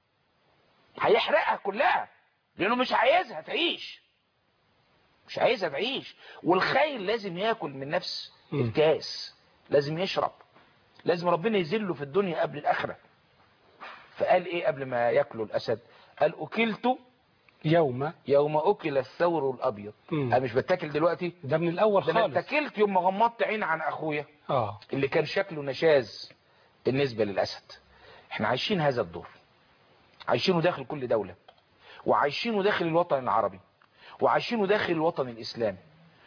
هيحرقها كلها، لانه مش عايزها تعيش، مش عايزها تعيش. والخيل لازم ياكل من نفس الكاس، لازم يشرب، لازم ربنا يذله في الدنيا قبل الاخره. فقال ايه قبل ما ياكلوا الاسد؟ قال اكلت يوم يوم اكل الثور الابيض. انا مش بتاكل دلوقتي، ده من الاول خالص، ده انا اتاكلت يوم ما غمضت عين عن اخويا اه اللي كان شكله نشاز بالنسبه للاسد. احنا عايشين هذا الدور، عايشينه داخل كل دوله، وعايشينه داخل الوطن العربي، وعايشينه داخل الوطن الاسلامي.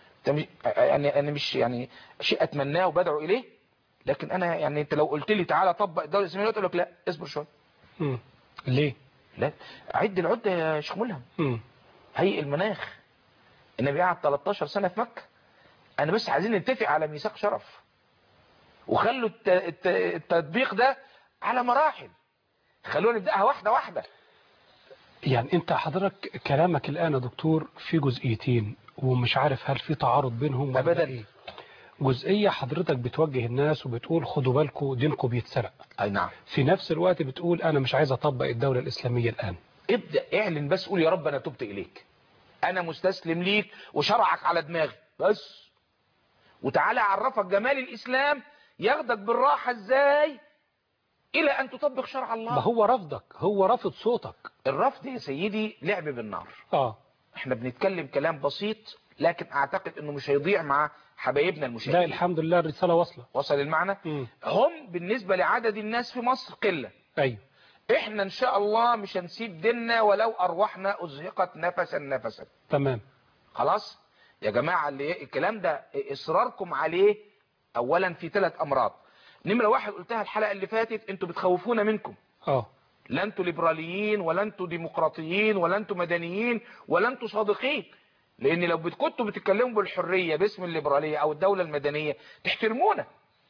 يعني انا مش يعني شيء اتمناه وبدعو اليه، لكن انا يعني انت لو قلت لي تعالى طبق الدوله الاسلاميه اقول لك لا، اصبر شويه. امم ليه؟ لا، عد العده يا شيخ ملهم. امم هيئ المناخ. النبي قعد تلتاشر سنه في مكه. انا بس عايزين نتفق على ميثاق شرف، وخلوا التطبيق ده على مراحل، خلونا نبداها واحده واحده. يعني انت حضرتك كلامك الان يا دكتور في جزئيتين، ومش عارف هل في تعارض بينهم ولا ابدا. ايه. جزئيه حضرتك بتوجه الناس وبتقول خدوا بالكم دينكم بيتسرق. اي نعم. في نفس الوقت بتقول انا مش عايز اطبق الدوله الاسلاميه الان. ابدا اعلن بس، قول يا رب انا تبت اليك، انا مستسلم ليك وشرعك على دماغي بس، وتعالى اعرفك جمال الاسلام ياخدك بالراحه ازاي الى ان تطبق شرع الله. ما هو رفضك، هو رافض صوتك. الرفض يا سيدي لعب بالنار. اه احنا بنتكلم كلام بسيط، لكن اعتقد انه مش هيضيع مع حبايبنا المشاهدين. لا الحمد لله الرساله واصله. وصل المعنى. م. هم بالنسبه لعدد الناس في مصر قله. ايوه. احنا ان شاء الله مش هنسيب ديننا ولو ارواحنا ازهقت نفسا نفسا. تمام. خلاص يا جماعه، اللي الكلام ده اصراركم عليه اولا في ثلاث امراض. نمره واحد قلتها الحلقه اللي فاتت، انتوا بتخوفونا منكم. اه لا انتوا ليبراليين ولا انتوا ديمقراطيين ولا انتوا مدنيين ولا انتوا صادقين، لان لو كنتوا بتتكلموا بالحريه باسم الليبراليه او الدوله المدنيه تحترمونا.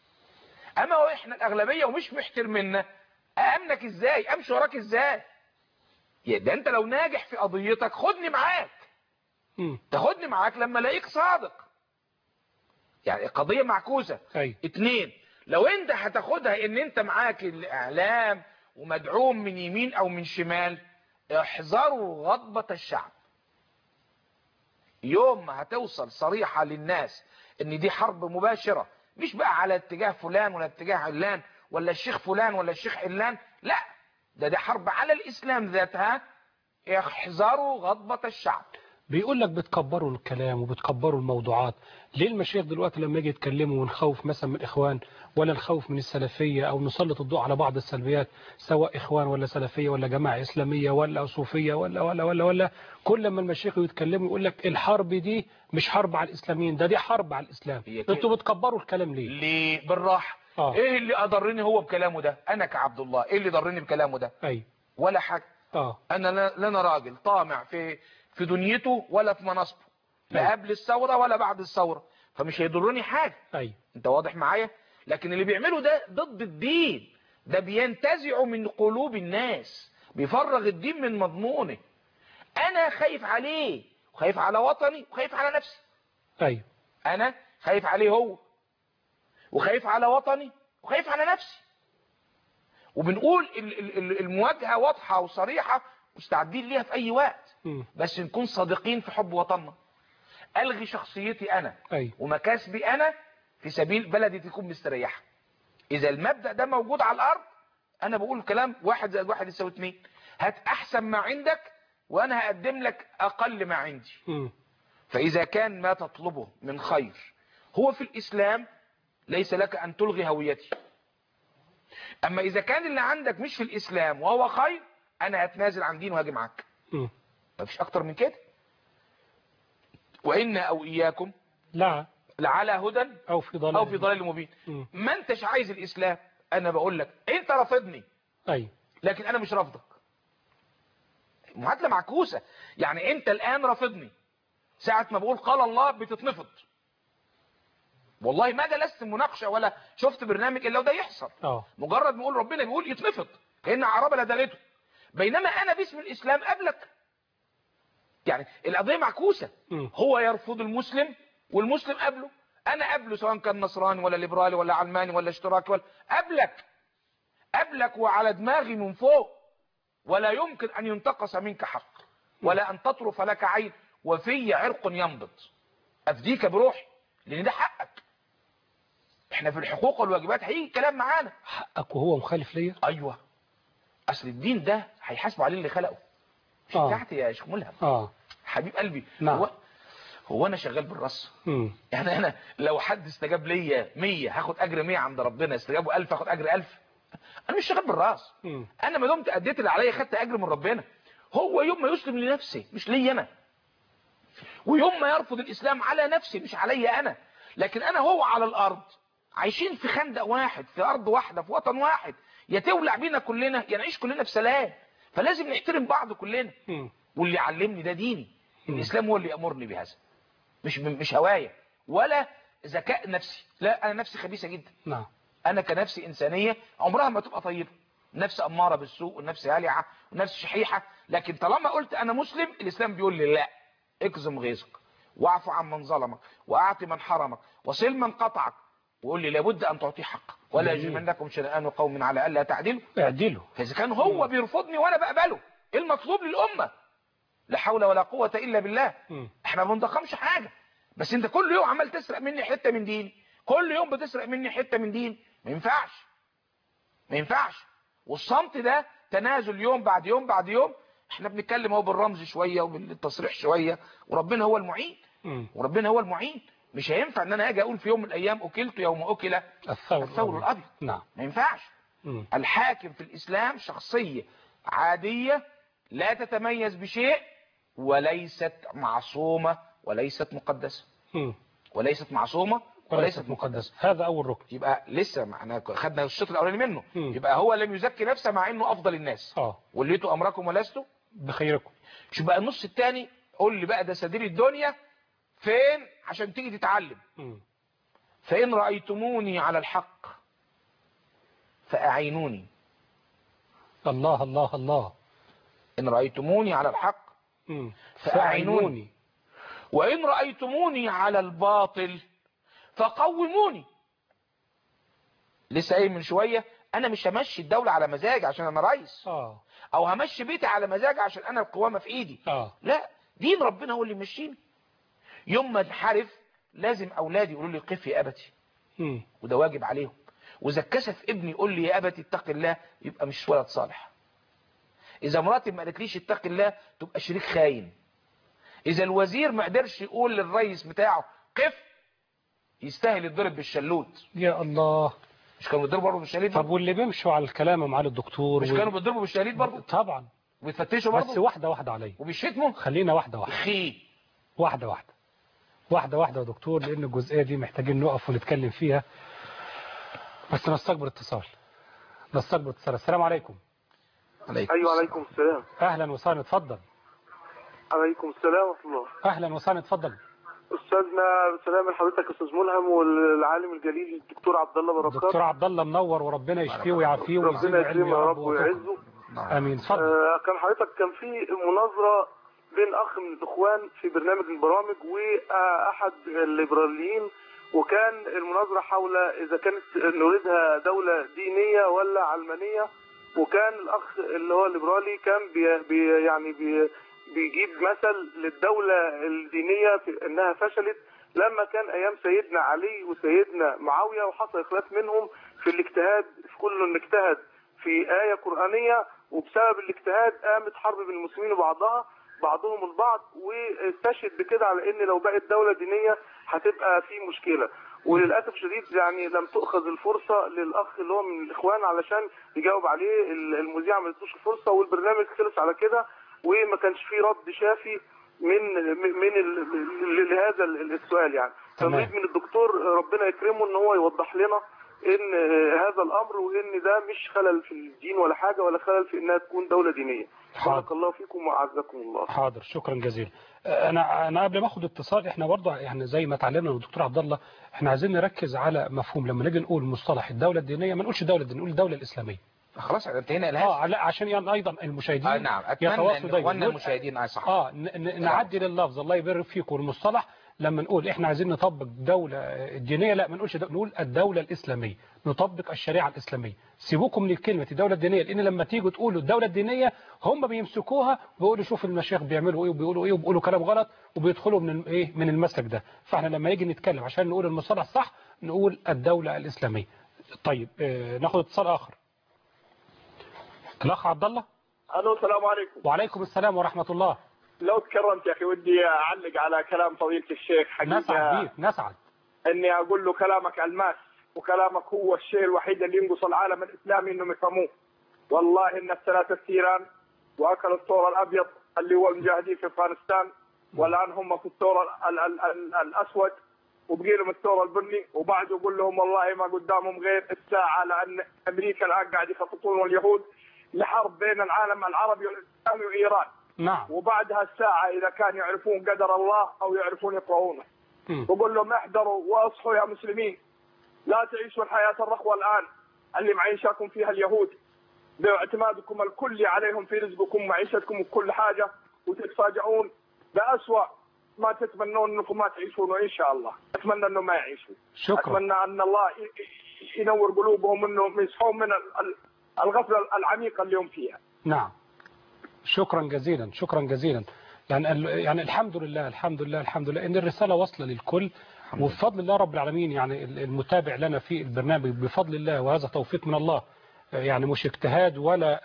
اما احنا الاغلبيه ومش محترميننا، امنك ازاي؟ امشي وراك ازاي؟ يا ده انت لو ناجح في قضيتك خدني معاك. م. تاخدني معاك لما الاقيك صادق. يعني قضيه معكوسه. أي. اتنين، لو انت هتاخدها ان انت معاك الاعلام ومدعوم من يمين او من شمال، احذروا غضبة الشعب. يوم ما هتوصل صريحة للناس ان دي حرب مباشرة، مش بقى على اتجاه فلان ولا اتجاه علان ولا الشيخ فلان ولا الشيخ علان، لا، ده دي حرب على الاسلام ذاتها، احذروا غضبة الشعب. بيقول لك بتكبروا الكلام وبتكبروا الموضوعات. ليه المشايخ دلوقتي لما يجي يتكلموا ونخوف مثلا من الاخوان ولا نخوف من السلفيه او نسلط الضوء على بعض السلبيات، سواء اخوان ولا سلفيه ولا جماعه اسلاميه ولا صوفيه ولا ولا ولا ولا كل ما المشايخ يتكلموا يقول لك الحرب دي مش حرب على الاسلاميين، ده دي حرب على الاسلام. انتوا بتكبروا الكلام ليه؟ ليه؟ بالراحه. آه. ايه اللي اضرني هو بكلامه ده؟ انا كعبد الله ايه اللي ضرني بكلامه ده؟ ايوه ولا حاجه. اه انا لا انا راجل طامع في في دنيته ولا في مناصبه، لا قبل الثوره ولا بعد الثوره، فمش هيضرني حاجه. ايوه انت واضح معايا؟ لكن اللي بيعمله ده ضد الدين، ده بينتزعه من قلوب الناس، بيفرغ الدين من مضمونه. انا خايف عليه وخايف على وطني وخايف على نفسي. ايوه انا خايف عليه هو، وخايف على وطني، وخايف على نفسي. وبنقول المواجهة واضحة وصريحة، مستعدين ليها في اي وقت، بس نكون صادقين في حب وطننا. الغي شخصيتي انا أي. ومكاسبي انا في سبيل بلدي تكون مستريحة. اذا المبدأ ده موجود على الارض، انا بقول كلام واحد زائد واحد يساوي اتنين. هات احسن ما عندك وانا هقدم لك اقل ما عندي. م. فاذا كان ما تطلبه من خير هو في الاسلام، ليس لك ان تلغي هويتي. اما اذا كان اللي عندك مش في الاسلام وهو خير، انا هتنازل عن دين وهاجي معاك. مفيش اكتر من كده. وإن او اياكم لا لعلى هدى او في ضلال او في ضلال مبين. ما انتش عايز الاسلام، انا بقول لك انت رافضني، اي، لكن انا مش رافضك. معادله معكوسه. يعني انت الان رافضني، ساعه ما بقول قال الله بتتنفض. والله ما جلست مناقشه ولا شفت برنامج الا وده يحصل. أوه. مجرد ما اقول ربنا بيقول يتنفض كأن عربه لدلته، بينما انا باسم الاسلام قبلك. يعني القضيه معكوسه. م. هو يرفض المسلم والمسلم قبله، انا قبله سواء كان نصراني ولا ليبرالي ولا علماني ولا اشتراكي ولا قبلك قبلك وعلى دماغي من فوق، ولا يمكن ان ينتقص منك حق ولا ان تطرف لك عين وفي عرق ينبض. افديك بروحي لان ده حقك. احنا في الحقوق والواجبات هيجي كلام معانا. حقك وهو مخالف ليا؟ ايوه، اصل الدين ده هيحاسبوا عليه اللي خلقه، مش آه. بتاعتي يا شيخ ملهم. اه حبيب قلبي. نعم. هو هو انا شغال بالرص. مم. يعني انا لو حد استجاب ليا مية هاخد اجر مية عند ربنا، استجابوا ألف هاخد اجر ألف. انا مش شغال بالراس. مم. انا ما دمت اديت اللي عليا خدت اجر من ربنا. هو يوم ما يسلم لنفسه مش ليا انا، ويوم ما يرفض الاسلام على نفسي مش عليا انا. لكن انا هو على الارض عايشين في خندق واحد، في ارض واحده، في وطن واحد، يا تولع بينا كلنا يا نعيش كلنا في سلام. فلازم نحترم بعض كلنا. مم. واللي علمني ده ديني. مم. الاسلام هو اللي يامرني بهذا، مش مش هوايه ولا ذكاء نفسي. لا، انا نفسي خبيثه جدا. نعم. انا كنفسي انسانيه عمرها ما تبقى طيبه، نفس اماره بالسوء والنفس هالعه والنفس شحيحه. لكن طالما قلت انا مسلم، الاسلام بيقول لي لا، اكظم غيظك واعف عن من ظلمك واعط من حرمك وصل من قطعك، وقول لي لابد ان تعطيه حقه ولا يجرمنكم شنآن قوم على الا تعدلوا اعدلوا. فاذا كان هو م. بيرفضني وانا بقبله، ايه المطلوب للامه؟ لا حول ولا قوه الا بالله. م. احنا ما بنضخمش حاجه، بس انت كل يوم عمال تسرق مني حته من ديني، كل يوم بتسرق مني حته من ديني. ما ينفعش ما ينفعش. والصمت ده تنازل يوم بعد يوم بعد يوم. احنا بنتكلم اهو بالرمز شويه وبالتصريح شويه، وربنا هو المعين. م. وربنا هو المعين. مش هينفع ان انا اجي اقول في يوم من الايام اكلت يوم اكل الثور, الثور الابيض. نعم. ما ينفعش. م. الحاكم في الاسلام شخصيه عاديه لا تتميز بشيء، وليست معصومه وليست مقدسه. م. وليست معصومه وليست مقدسه. هذا اول ركن. يبقى لسه معنا خدنا الشوط الاولاني منه. م. يبقى هو لم يزكي نفسه مع انه افضل الناس. اه وليتوا امركم ولستوا بخيركم. شو بقى النص الثاني؟ قول لي بقى ده سدير الدنيا فين عشان تيجي تتعلم. م. فإن رأيتموني على الحق فأعينوني. الله الله الله. إن رأيتموني على الحق م. فأعينوني، وإن رأيتموني على الباطل فقوموني. لسه قايل من شوية أنا مش همشي الدولة على مزاجي عشان أنا رئيس. آه. أو همشي بيتي على مزاجي عشان أنا القوامة في إيدي. آه. لا، دين ربنا هو اللي يمشيني. يوم ما انحرف لازم اولادي يقولوا لي قف يا ابتي. م. وده واجب عليهم. واذا اتكسف ابني يقول لي يا ابتي اتق الله، يبقى مش ولد صالح. اذا مراتي ما قالتليش اتق الله، تبقى شريك خاين. اذا الوزير ما قدرش يقول للرئيس بتاعه قف، يستاهل يتضرب بالشلوت. يا الله. مش كانوا بيضربوا برضه بالشليت؟ طب واللي بيمشوا على الكلام مع الدكتور مش و... كانوا بيضربوا بالشليت برضه؟ طبعا. ويتفتشوا برضه؟ بس واحده واحده عليا. وبيشتموا؟ خلينا واحده واحده. اخي واحده واحده واحده واحده يا دكتور، لان الجزئيه دي محتاجين نقف ونتكلم فيها. بس نستقبل اتصال نستقبل اتصال. السلام عليكم. عليكم ايوه عليكم السلام. اهلا وسهلا، اتفضل. عليكم السلام ورحمه الله. اهلا وسهلا، اتفضل. استاذنا سلام لحضرتك استاذ ملهم والعالم الجليل الدكتور عبد الله بركات. دكتور عبد الله منور، وربنا يشفيه ويعافيه ويزيده علم يا رب ويعزه. امين. اتفضل. آه كان حضرتك كان في مناظره بين اخ من الاخوان في برنامج من البرامج واحد الليبراليين، وكان المناظرة حول إذا كانت نريدها دولة دينية ولا علمانية، وكان الأخ اللي هو الليبرالي كان بي بي يعني بي بيجيب مثل للدولة الدينية في إنها فشلت لما كان أيام سيدنا علي وسيدنا معاوية، وحصل خلاف منهم في الاجتهاد، في كل اجتهد في آية قرآنية، وبسبب الاجتهاد قامت حرب بين المسلمين وبعضها بعضهم البعض، واستشهد بكده على ان لو بقت دولة دينية هتبقى في مشكلة. وللأسف شديد يعني لم تؤخذ الفرصة للأخ اللي هو من الإخوان علشان يجاوب عليه، المذيع ما ادتوش الفرصة والبرنامج خلص على كده، وما كانش فيه رد شافي من من ال لهذا السؤال يعني. فنريد من الدكتور ربنا يكرمه ان هو يوضح لنا ان هذا الامر، وان ده مش خلل في الدين ولا حاجه، ولا خلل في انها تكون دوله دينيه. بارك الله فيكم واعزكم الله. حاضر، شكرا جزيلا. انا انا قبل ما اخد اتصال، احنا برضه يعني زي ما اتعلمنا من الدكتور عبد الله، احنا عايزين نركز على مفهوم لما نيجي نقول مصطلح الدوله الدينيه ما نقولش الدوله الدينيه، نقول الدوله الاسلاميه. خلاص انتهينا الهاش. اه لا، عشان يعني ايضا المشاهدين آه نعم، اتمنى ان اخواننا المشاهدين اه صح اه نعدل اللفظ، الله يبارك فيكم. المصطلح لما نقول احنا عايزين نطبق دولة الدينية، لا ما نقولش دولة، نقول الدولة الإسلامية، نطبق الشريعة الإسلامية. سيبوكم من كلمة الدولة الدينية، لأن لما تيجوا تقولوا الدولة الدينية هم بيمسكوها وبيقولوا شوف المشايخ بيعملوا ايه وبيقولوا ايه وبيقولوا كلام غلط وبيدخلوا من ايه من المسلك ده. فاحنا لما يجي نتكلم عشان نقول المصطلح صح نقول الدولة الإسلامية. طيب آه ناخد اتصال آخر. الأخ عبد الله. الو السلام عليكم. وعليكم السلام ورحمة الله. لو تكرمت يا اخي ودي اعلق على كلام فضيلة الشيخ. حقيقة نسعد بيك نسعد. اني اقول له كلامك الماس، وكلامك هو الشيء الوحيد اللي ينقص العالم الاسلامي انهم يفهموه. والله ان الثلاثة الثيران واكل الثور الابيض اللي هو المجاهدين في افغانستان، والان هم في الثور ال ال ال الاسود، وبقي لهم الثور البني، وبعد يقول لهم والله ما قدامهم غير الساعة، لان امريكا الان قاعد يخططون اليهود لحرب بين العالم العربي والاسلامي وايران. نعم. وبعدها الساعة إذا كانوا يعرفون قدر الله أو يعرفون يقرؤونه. وقول لهم احذروا واصحوا يا مسلمين، لا تعيشوا الحياة الرخوة الآن اللي معيشاكم فيها اليهود، باعتمادكم الكلي عليهم في رزقكم ومعيشتكم وكل حاجة، وتتفاجئون بأسوأ ما تتمنون أنكم ما تعيشون، وإن شاء الله أتمنى أنهم ما يعيشوا. شكرا. أتمنى أن الله ينور قلوبهم أنهم يصحون من الغفلة العميقة اللي هم فيها. نعم. شكرا جزيلا شكرا جزيلا. يعني يعني الحمد لله الحمد لله الحمد لله ان الرسالة واصلة للكل، وبفضل الله رب العالمين. يعني المتابع لنا في البرنامج بفضل الله، وهذا توفيق من الله، يعني مش اجتهاد ولا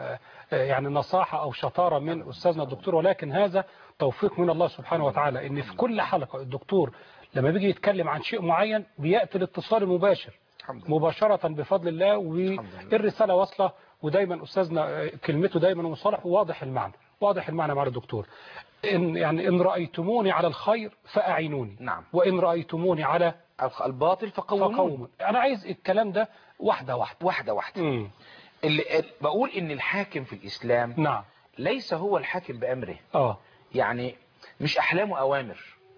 يعني نصاحة او شطارة من استاذنا الدكتور، ولكن هذا توفيق من الله سبحانه وتعالى، ان في كل حلقة الدكتور لما بيجي يتكلم عن شيء معين بيأتي الاتصال المباشر مباشرة بفضل الله، والرسالة واصلة. ودايما أستاذنا كلمته دايما مصالح وواضح المعنى، واضح المعنى مع الدكتور. إن يعني إن رأيتموني على الخير فأعينوني. نعم. وإن رأيتموني على الباطل فقوموني. فقومون. أنا عايز الكلام ده واحدة واحدة واحدة واحدة. مم. اللي بقول إن الحاكم في الإسلام نعم ليس هو الحاكم بأمره. آه. يعني مش أحلامه أوامر،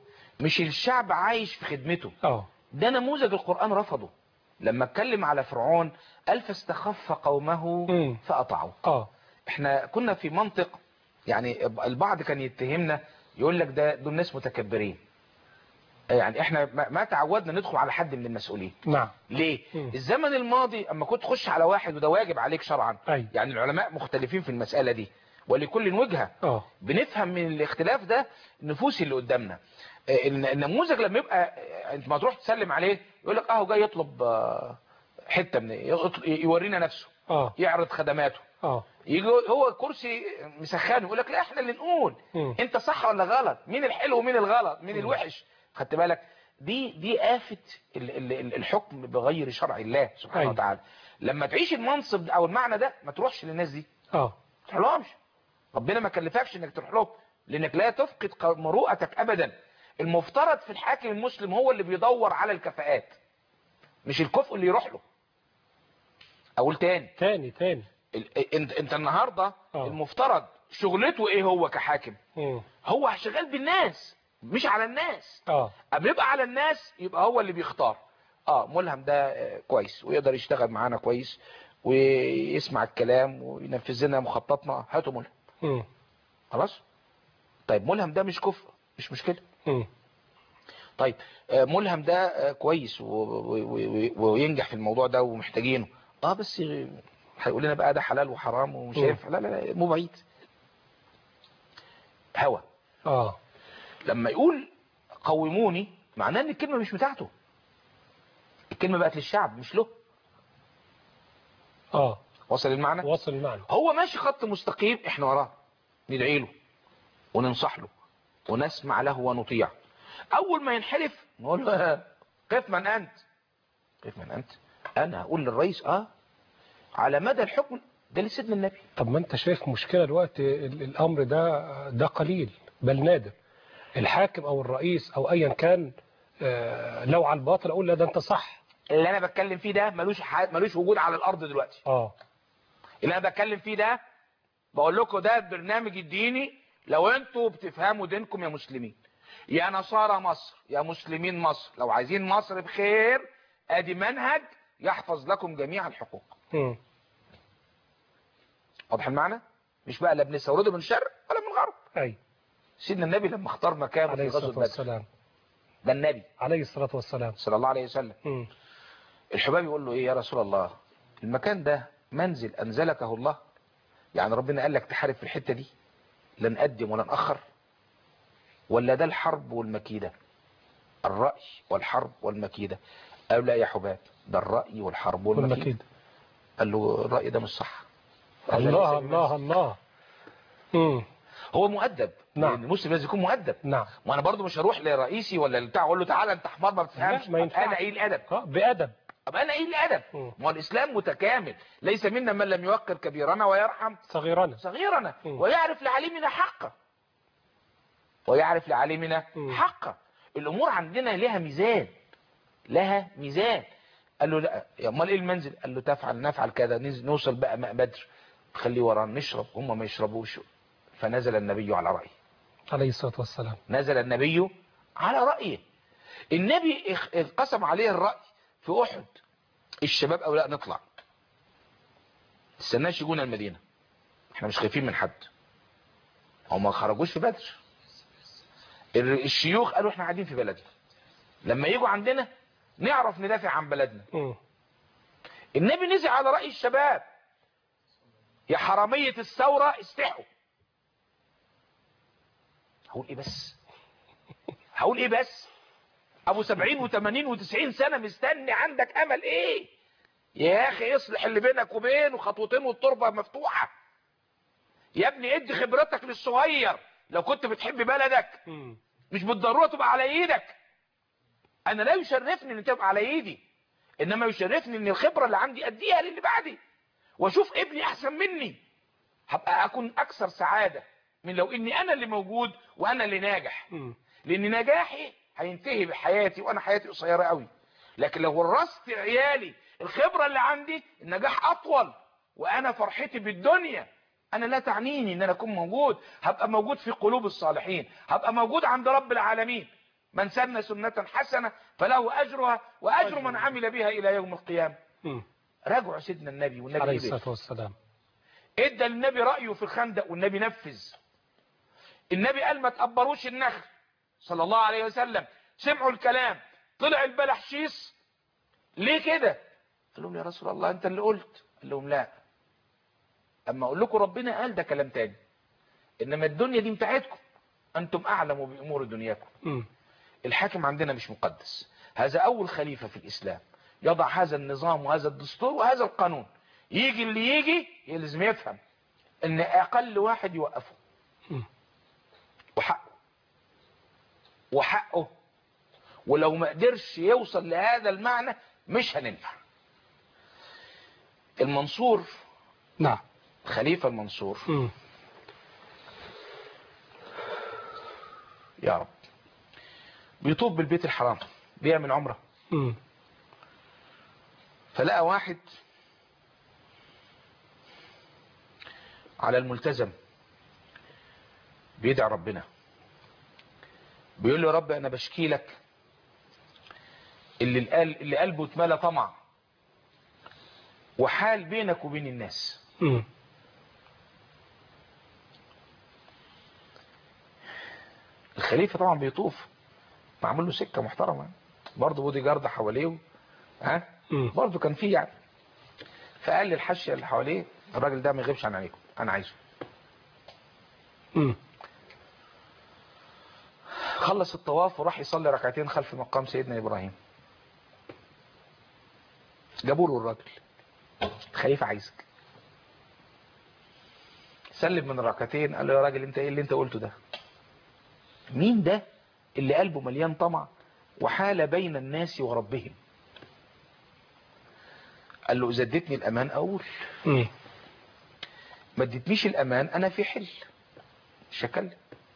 مش الشعب عايش في خدمته. آه. ده نموذج القرآن رفضه لما اتكلم على فرعون، قال فاستخف قومه مم. فأطعوا. آه. احنا كنا في منطق، يعني البعض كان يتهمنا يقول لك ده دول ناس متكبرين، يعني احنا ما تعودنا ندخل على حد من المسؤولين. نعم. ليه؟ مم. الزمن الماضي اما كنت تخش على واحد وده واجب عليك شرعا. أي. يعني العلماء مختلفين في المسألة دي ولكل وجهة. آه. بنفهم من الاختلاف ده النفوس اللي قدامنا. النموذج لما يبقى انت ما تروح تسلم عليه يقول لك اهو جاي يطلب حته من يورينا نفسه. آه. يعرض خدماته. اه يجي هو كرسي مسخن يقول لك لا احنا اللي نقول م. انت صح ولا غلط، مين الحلو ومين الغلط مين م. الوحش. خدت بالك؟ دي دي آفة الحكم بغير شرع الله سبحانه أي. وتعالى. لما تعيش المنصب او المعنى ده ما تروحش للناس دي. اه ما تروحلهمش. ربنا ما كلفكش انك تروح لهم، لانك لا تفقد مروءتك ابدا. المفترض في الحاكم المسلم هو اللي بيدور على الكفاءات، مش الكفء اللي يروح له. اقول تاني تاني تاني انت انت النهارده أوه. المفترض شغلته ايه هو كحاكم؟ مم. هو شغال بالناس مش على الناس. اه اما يبقى على الناس يبقى هو اللي بيختار. اه ملهم ده كويس ويقدر يشتغل معانا كويس ويسمع الكلام وينفذ لنا مخططنا، هاتوا ملهم. مم. خلاص. طيب ملهم ده مش كفء، مش مشكله. مم. طيب ملهم ده كويس وينجح في الموضوع ده ومحتاجينه، اه بس هيقول لنا بقى ده حلال وحرام ومش هينفع، لا لا لا مو بعيد. هوى. اه لما يقول قوموني معناه ان الكلمة مش بتاعته، الكلمة بقت للشعب مش له. اه وصل المعنى؟ وصل المعنى. هو ماشي خط مستقيم، احنا وراه ندعي له وننصح له ونسمع له ونطيع. اول ما ينحرف نقول له كيف من انت؟ كيف من انت؟ انا اقول للرئيس اه على مدى الحكم ده لسيدنا النبي. طب ما انت شايف مشكلة الوقت الامر ده ده قليل بل نادر، الحاكم او الرئيس او ايا كان آه لو على الباطل اقول لا ده انت صح. اللي انا بتكلم فيه ده ملوش ملوش وجود على الارض دلوقتي. اه اللي انا بتكلم فيه ده بقول لكم ده البرنامج الديني، لو انتوا بتفهموا دينكم يا مسلمين يا نصارى مصر يا مسلمين مصر، لو عايزين مصر بخير ادي منهج يحفظ لكم جميع الحقوق. امم واضح المعنى؟ مش بقى لا بنستورده من الشرق ولا من الغرب. اي سيدنا النبي لما اختار مكانه في غزوه بدر ده النبي عليه الصلاه والسلام صلى الله عليه وسلم. امم الحباب يقول له ايه يا رسول الله، المكان ده منزل انزلكه الله، يعني ربنا قال لك تحارب في الحته دي لن اقدم ولن اخر، ولا ده الحرب والمكيده؟ الراي والحرب والمكيده. قال لا يا حباب ده الراي والحرب والمكيده, والمكيدة. قال له الراي ده مش صح. الله الله الله. امم هو مؤدب. نعم. المسلم لازم يكون مؤدب. نعم. وانا برضو مش هروح لرئيسي ولا بتاع اقول له تعالى انت حمار ما بتفهمش، انا قليل الادب. اه بادب. طب انا قليل الادب. ما هو الاسلام متكامل، ليس منا من لم يوقر كبيرنا ويرحم صغيرنا صغيرنا ويعرف لعليمنا حقه ويعرف لعليمنا حقه. الامور عندنا لها ميزان، لها ميزان. قال له لا امال ايه المنزل؟ قال له تفعل نفعل كذا، نوصل بقى ماء بدر خليه ورانا نشرب، هم ما يشربوش. فنزل النبي على رأيه عليه الصلاة والسلام. نزل النبي على رأيه. النبي انقسم عليه الرأي في أحد، الشباب أو لا نطلع تستناش يجونا المدينة، احنا مش خايفين من حد. هم ما خرجوش في بدر. الشيوخ قالوا احنا قاعدين في بلدنا، لما يجوا عندنا نعرف ندافع عن بلدنا. م. النبي نزل على رأي الشباب، يا حرامية الثورة استحوا. هقول ايه بس هقول ايه بس ابو سبعين وثمانين وتسعين سنة مستني، عندك امل ايه يا اخي؟ اصلح اللي بينك وبينه خطوتين والتربة مفتوحة يا ابني. ادي خبرتك للصغير، لو كنت بتحب بلدك مش بالضرورة تبقى على ايدك. انا لا يشرفني ان تبقى على ايدي، انما يشرفني ان الخبرة اللي عندي اديها للي بعدي، واشوف ابني احسن مني، هبقى اكون اكثر سعادة من لو اني انا اللي موجود وانا اللي ناجح. م. لان نجاحي هينتهي بحياتي وانا حياتي قصيرة قوي، لكن لو ورثت عيالي الخبرة اللي عندي النجاح اطول، وانا فرحتي بالدنيا انا لا تعنيني ان انا اكون موجود، هبقى موجود في قلوب الصالحين، هبقى موجود عند رب العالمين. من سن سنة حسنة فله اجرها واجر من عمل بها الى يوم القيامة. م. راجعوا سيدنا النبي والنبي عليه الصلاة والسلام ادى للنبي رأيه في الخندق والنبي نفذ. النبي قال ما تقبروش النخل صلى الله عليه وسلم، سمعوا الكلام طلع البلح شيص ليه كده؟ قال لهم يا رسول الله انت اللي قلت. قال لهم لا، اما اقول لكم ربنا قال ده كلام تاني، انما الدنيا دي بتاعتكم، انتم اعلموا بامور دنياكم. م. الحاكم عندنا مش مقدس، هذا اول خليفة في الاسلام يضع هذا النظام وهذا الدستور وهذا القانون. يجي اللي يجي يلزم يفهم ان اقل واحد يوقفه وحقه وحقه ولو ما قدرش يوصل لهذا المعنى مش هننفع. المنصور نعم خليفة المنصور م. يا رب بيطوف بالبيت الحرام بيعمل عمرة م. فلقى واحد على الملتزم بيدعي ربنا، بيقول له يا رب انا بشكي لك اللي القلب اللي قلبه اتملى طمع وحال بينك وبين الناس. م. الخليفة طبعا بيطوف معمول له سكه محترمه برضه، بودي جارد حواليه ها برضه كان فيه يعني. فقال للحاشيه اللي حواليه الراجل ده ما يغيبش عن عينيكم، انا عايزه. امم خلص الطواف وراح يصلي ركعتين خلف مقام سيدنا ابراهيم. جابوا له الراجل، الخليفه عايزك. سلم من الركعتين، قال له يا راجل انت ايه اللي انت قلته ده؟ مين ده اللي قلبه مليان طمع وحال بين الناس وربهم؟ قال له اذا اديتني الامان اقول، ما اديتنيش الامان انا في حل مش هكلم.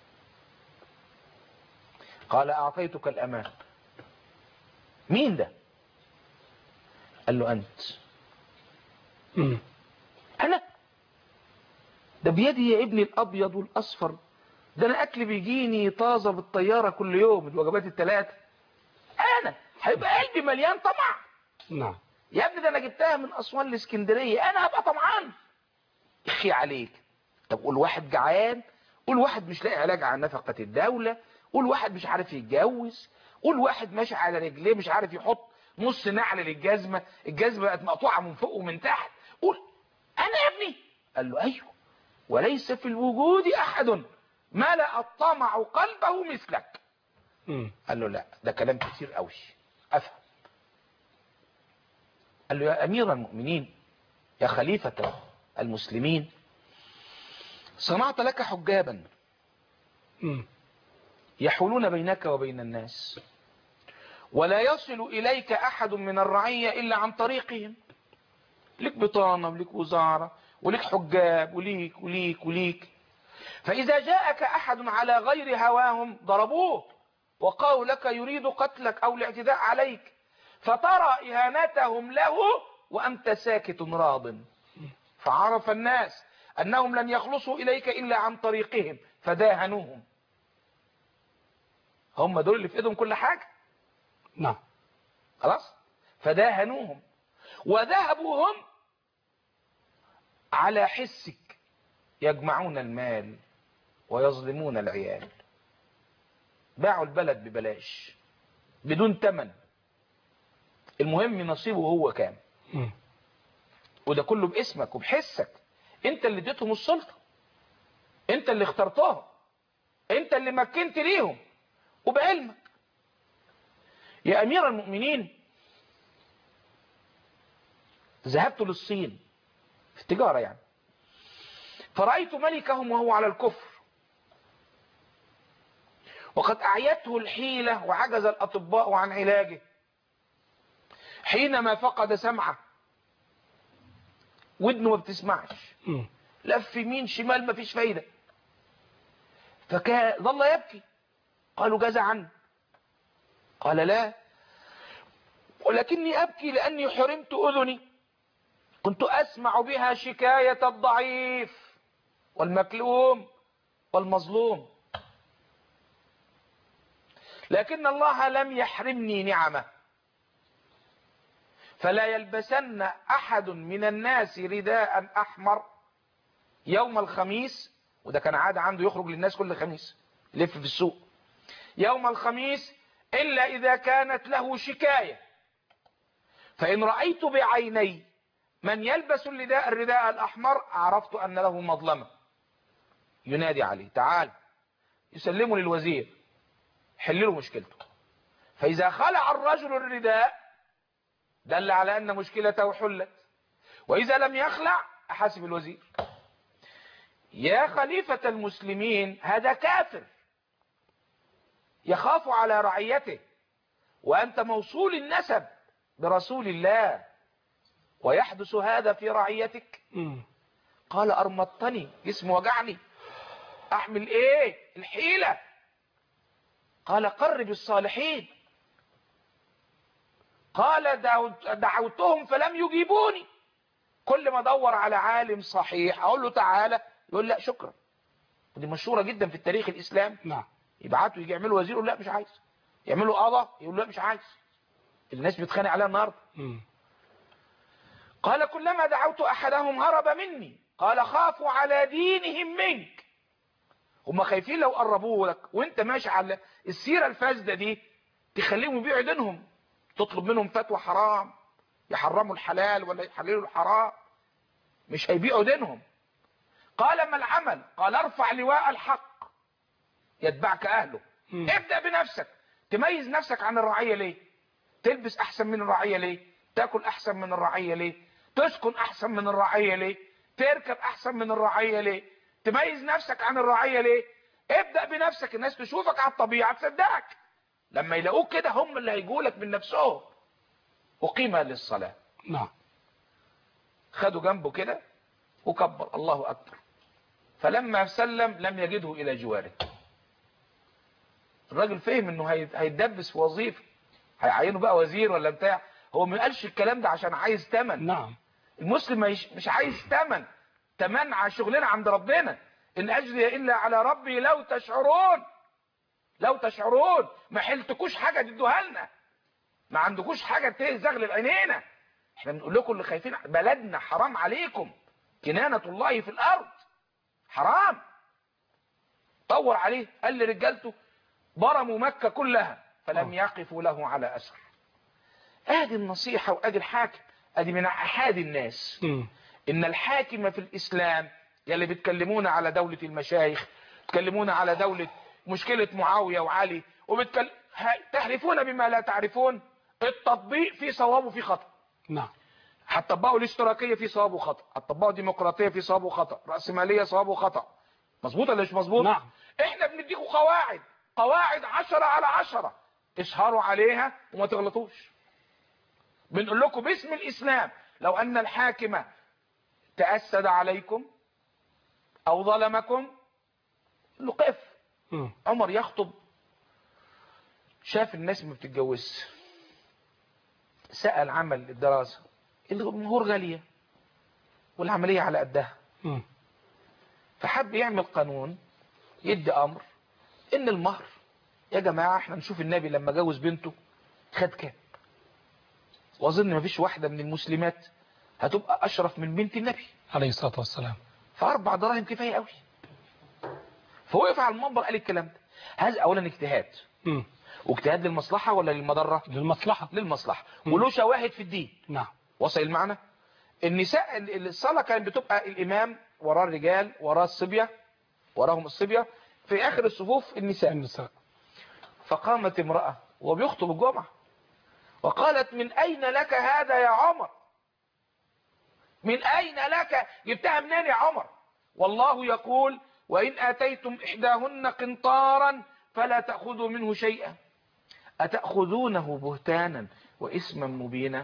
قال اعطيتك الامان. مين ده؟ قال له انت. امم انا ده بيدي يا ابني الابيض والاصفر، ده انا اكل بيجيني طازه بالطياره كل يوم الوجبات الثلاثه. انا هيبقى قلبي مليان طمع؟ نعم يا ابني ده انا جبتها من اسوان لاسكندريه، انا هبقى طمعان؟ اخي عليك. طب قول واحد جعان، قول واحد مش لاقي علاج عن نفقه الدوله، قول واحد مش عارف يتجوز، قول واحد ماشي على رجليه مش عارف يحط نص نعل للجزمه، الجزمه بقت مقطوعه من فوق ومن تحت. قول انا يا ابني. قال له ايوه، وليس في الوجود احد ملأ الطمع قلبه مثلك. امم قال له لا ده كلام كتير قوي، افهم. قال له يا امير المؤمنين، يا خليفة المسلمين، صنعت لك حجابا امم يحولون بينك وبين الناس، ولا يصل اليك احد من الرعية الا عن طريقهم. لك بطانة ولك وزارة ولك حجاب وليك وليك وليك. فاذا جاءك احد على غير هواهم ضربوه وقالوا لك يريد قتلك او الاعتداء عليك، فترى اهانتهم له وانت ساكت راض. فعرف الناس انهم لن يخلصوا اليك الا عن طريقهم فداهنوهم. هم دول اللي في ايدهم كل حاجة. نعم خلاص. فداهنوهم وذهبوا هم على حسك يجمعون المال ويظلمون العيال. باعوا البلد ببلاش بدون تمن، المهم نصيبه هو كام. مم. وده كله باسمك وبحسك، انت اللي اديتهم السلطة، انت اللي اخترتها، انت اللي مكنت ليهم وبعلمك. يا امير المؤمنين، ذهبت للصين في التجارة يعني، فرأيت ملكهم وهو على الكفر، وقد أعيته الحيلة وعجز الأطباء عن علاجه. حينما فقد سمعه، ودنه ما بتسمعش، لف يمين شمال ما فيش فايدة، فظل يبكي. قالوا جزع عنه، قال لا، ولكني أبكي لأني حرمت أذني، كنت أسمع بها شكاية الضعيف والمكلوم والمظلوم، لكن الله لم يحرمني نعمه، فلا يلبسن أحد من الناس رداء أحمر يوم الخميس، وده كان عادة عنده يخرج للناس كل خميس يلف في السوق يوم الخميس، إلا إذا كانت له شكاية، فإن رأيت بعيني من يلبس الرداء الرداء الأحمر عرفت أن له مظلمة، ينادي عليه تعال، يسلمه للوزير حل له مشكلته. فإذا خلع الرجل الرداء دل على أن مشكلته حلت، وإذا لم يخلع أحاسب الوزير. يا خليفة المسلمين، هذا كافر يخاف على رعيته، وأنت موصول النسب برسول الله، ويحدث هذا في رعيتك. قال أرمطني، جسم وجعني، أحمل إيه الحيلة. قال قرب الصالحين. قال دعوتهم فلم يجيبوني، كل ما ادور على عالم صحيح اقول له تعالى يقول لا شكرا. ودي مشهوره جدا في التاريخ الاسلامي. نعم. يبعتوا يجي يعملوا وزير يقول لا مش عايز، يعملوا قضاء يقول لا مش عايز. الناس بتخانق عليها النهارده. قال كلما دعوت احدهم هرب مني، قال خافوا على دينهم منك. هم خايفين لو قربوه لك وانت ماشي على السيره الفاسده دي تخليهم يبيعوا دينهم، تطلب منهم فتوى حرام يحرموا الحلال ولا يحللوا الحرام، مش هيبيعوا دينهم. قال ما العمل؟ قال ارفع لواء الحق يتبعك اهله. م. ابدأ بنفسك، تميز نفسك عن الرعية ليه؟ تلبس احسن من الرعية ليه؟ تاكل احسن من الرعية ليه؟ تسكن احسن من الرعية ليه؟ تركب احسن من الرعية ليه؟ تميز نفسك عن الرعية ليه؟ ابدأ بنفسك، الناس تشوفك على الطبيعة تصدقك، لما يلاقوك كده هم اللي هيجولك من نفسهم. أقيم للصلاة. نعم. خدوا جنبه كده وكبر الله أكبر، فلما سلم لم يجده إلى جواره. الراجل فهم انه هيتدبس في وظيفه، هيعينه بقى وزير ولا بتاع، هو ما قالش الكلام ده عشان عايز تمن. نعم. المسلم مش عايز تمن، تمن على شغلنا عند ربنا، ان اجري الا على ربي لو تشعرون، لو تشعرون ما حلتكوش حاجه تدوها لنا، ما عندكوش حاجه تزغلل عينينا، احنا بنقول لكم اللي خايفين بلدنا حرام عليكم، كنانه الله في الارض حرام. طور عليه، قال لرجالته برموا مكه كلها فلم يقفوا له على اثر. ادي النصيحه وادي الحاكم، ادي من احاد الناس. م. ان الحاكم في الاسلام يلي بتكلمونا على دولة المشايخ، بتكلمونا على دولة مشكلة معاوية وعلي، وبتكلم تحرفون بما لا تعرفون. التطبيق فيه صواب وفيه خطأ. نعم. هتطبقوا الاشتراكية فيه صواب وخطأ، هتطبقوا الديمقراطية فيه صواب وخطأ، رأسمالية صواب وخطأ. مظبوط ولا مش مظبوط؟ نعم. احنا بنديكوا قواعد، قواعد عشرة على عشرة، اسهروا عليها وما تغلطوش. بنقول لكم باسم الاسلام لو ان الحاكم تأسد عليكم او ظلمكم نقف. عمر يخطب، شاف الناس ما بتتجوزش، سأل عمل الدراسة، المهور غالية والعملية على قدها، فحب يعمل قانون يدي امر ان المهر يا جماعة احنا نشوف النبي لما جوز بنته خد كام، واظن ما فيش واحدة من المسلمات هتبقى اشرف من بنت النبي عليه الصلاة والسلام، فاربع دراهم كفاية قوي. فوقف على المنبر قال الكلام ده. هذا اولا اجتهاد، م. واجتهاد للمصلحة ولا للمضرة؟ للمصلحة. للمصلحة، وله شواهد في الدين. نعم. وصل المعنى. النساء الصلاة كانت بتبقى الامام وراه الرجال وراه الصبية، وراهم الصبية، في اخر الصفوف النساء. النساء. فقامت امرأة وبيخطب الجمعة وقالت من اين لك هذا يا عمر؟ من اين لك؟ جبتها منين يا عمر؟ والله يقول وإن آتيتم إحداهن قنطارا فلا تأخذوا منه شيئا أتأخذونه بهتانا وإثما مبينا؟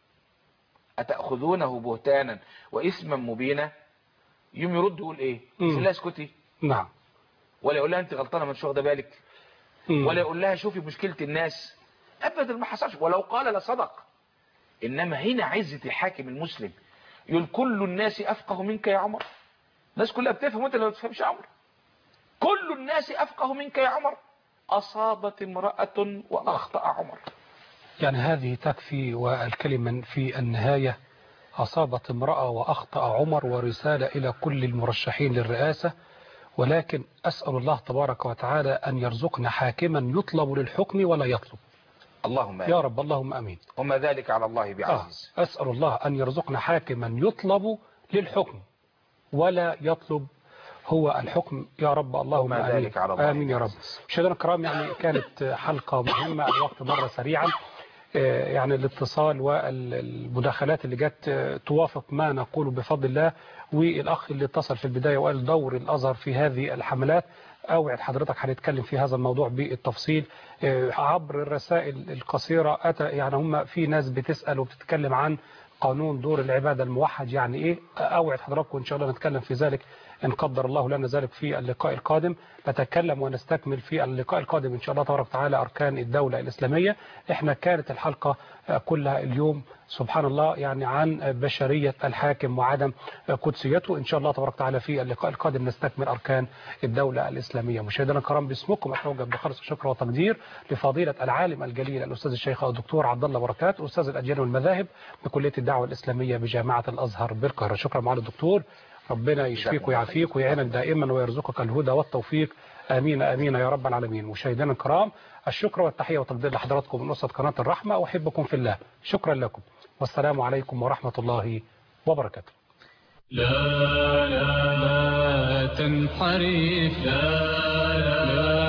أتأخذونه بهتانا وإثما مبينا؟ يوم يرد يقول إيه؟ يقول لها اسكتي. نعم. ولا يقول لها أنت غلطانة ما انتش واخده بالك، مم. ولا يقول لها شوفي مشكلة الناس، أبدا ما حصلش، ولو قال لصدق. إنما هنا عزة الحاكم المسلم يقول كل الناس أفقه منك يا عمر. الناس كلها بتفهم وانت اللي ما بتفهمش يا عمر. كل الناس افقه منك يا عمر. اصابت امرأة واخطأ عمر. يعني هذه تكفي، والكلمة في النهاية اصابت امرأة واخطأ عمر، ورسالة الى كل المرشحين للرئاسة. ولكن اسأل الله تبارك وتعالى ان يرزقنا حاكما يطلب للحكم ولا يطلب. اللهم يا رب اللهم امين. وما ذلك على الله بعزيز. آه. اسأل الله ان يرزقنا حاكما يطلب للحكم ولا يطلب هو الحكم يا رب اللهم آمين. آمين يا رب. مشاهدينا الكرام، يعني كانت حلقة مهمة، الوقت مر سريعا، يعني الاتصال والمداخلات اللي جت توافق ما نقوله بفضل الله، والأخ اللي اتصل في البداية وقال دور الأزهر في هذه الحملات، أوعد حضرتك هنتكلم في هذا الموضوع بالتفصيل عبر الرسائل القصيرة. أتى يعني هم في ناس بتسأل وبتتكلم عن قانون دور العبادة الموحد يعني ايه، اوعد حضراتكم ان شاء الله نتكلم في ذلك ان قدر الله لنا ذلك في اللقاء القادم. نتكلم ونستكمل في اللقاء القادم ان شاء الله تبارك وتعالى اركان الدولة الاسلامية. احنا كانت الحلقة كلها اليوم سبحان الله يعني عن بشرية الحاكم وعدم قدسيته. ان شاء الله تبارك وتعالى في اللقاء القادم نستكمل اركان الدولة الاسلامية. مشاهدينا الكرام، باسمكم اتوجه بخالص الشكر والتقدير لفضيلة العالم الجليل الاستاذ الشيخ الدكتور عبد الله بركات، استاذ الاديان والمذاهب بكلية الدعوة الاسلامية بجامعة الازهر بالقاهرة. شكرا معالي الدكتور، ربنا يشفيك ويعافيك ويعينك دائما ويرزقك الهدى والتوفيق. امين امين يا رب العالمين. مشاهدينا الكرام، الشكر والتحيه والتقدير لحضراتكم من اسره قناه الرحمه، واحبكم في الله. شكرا لكم والسلام عليكم ورحمه الله وبركاته. لا لا لا تنحرف، لا لا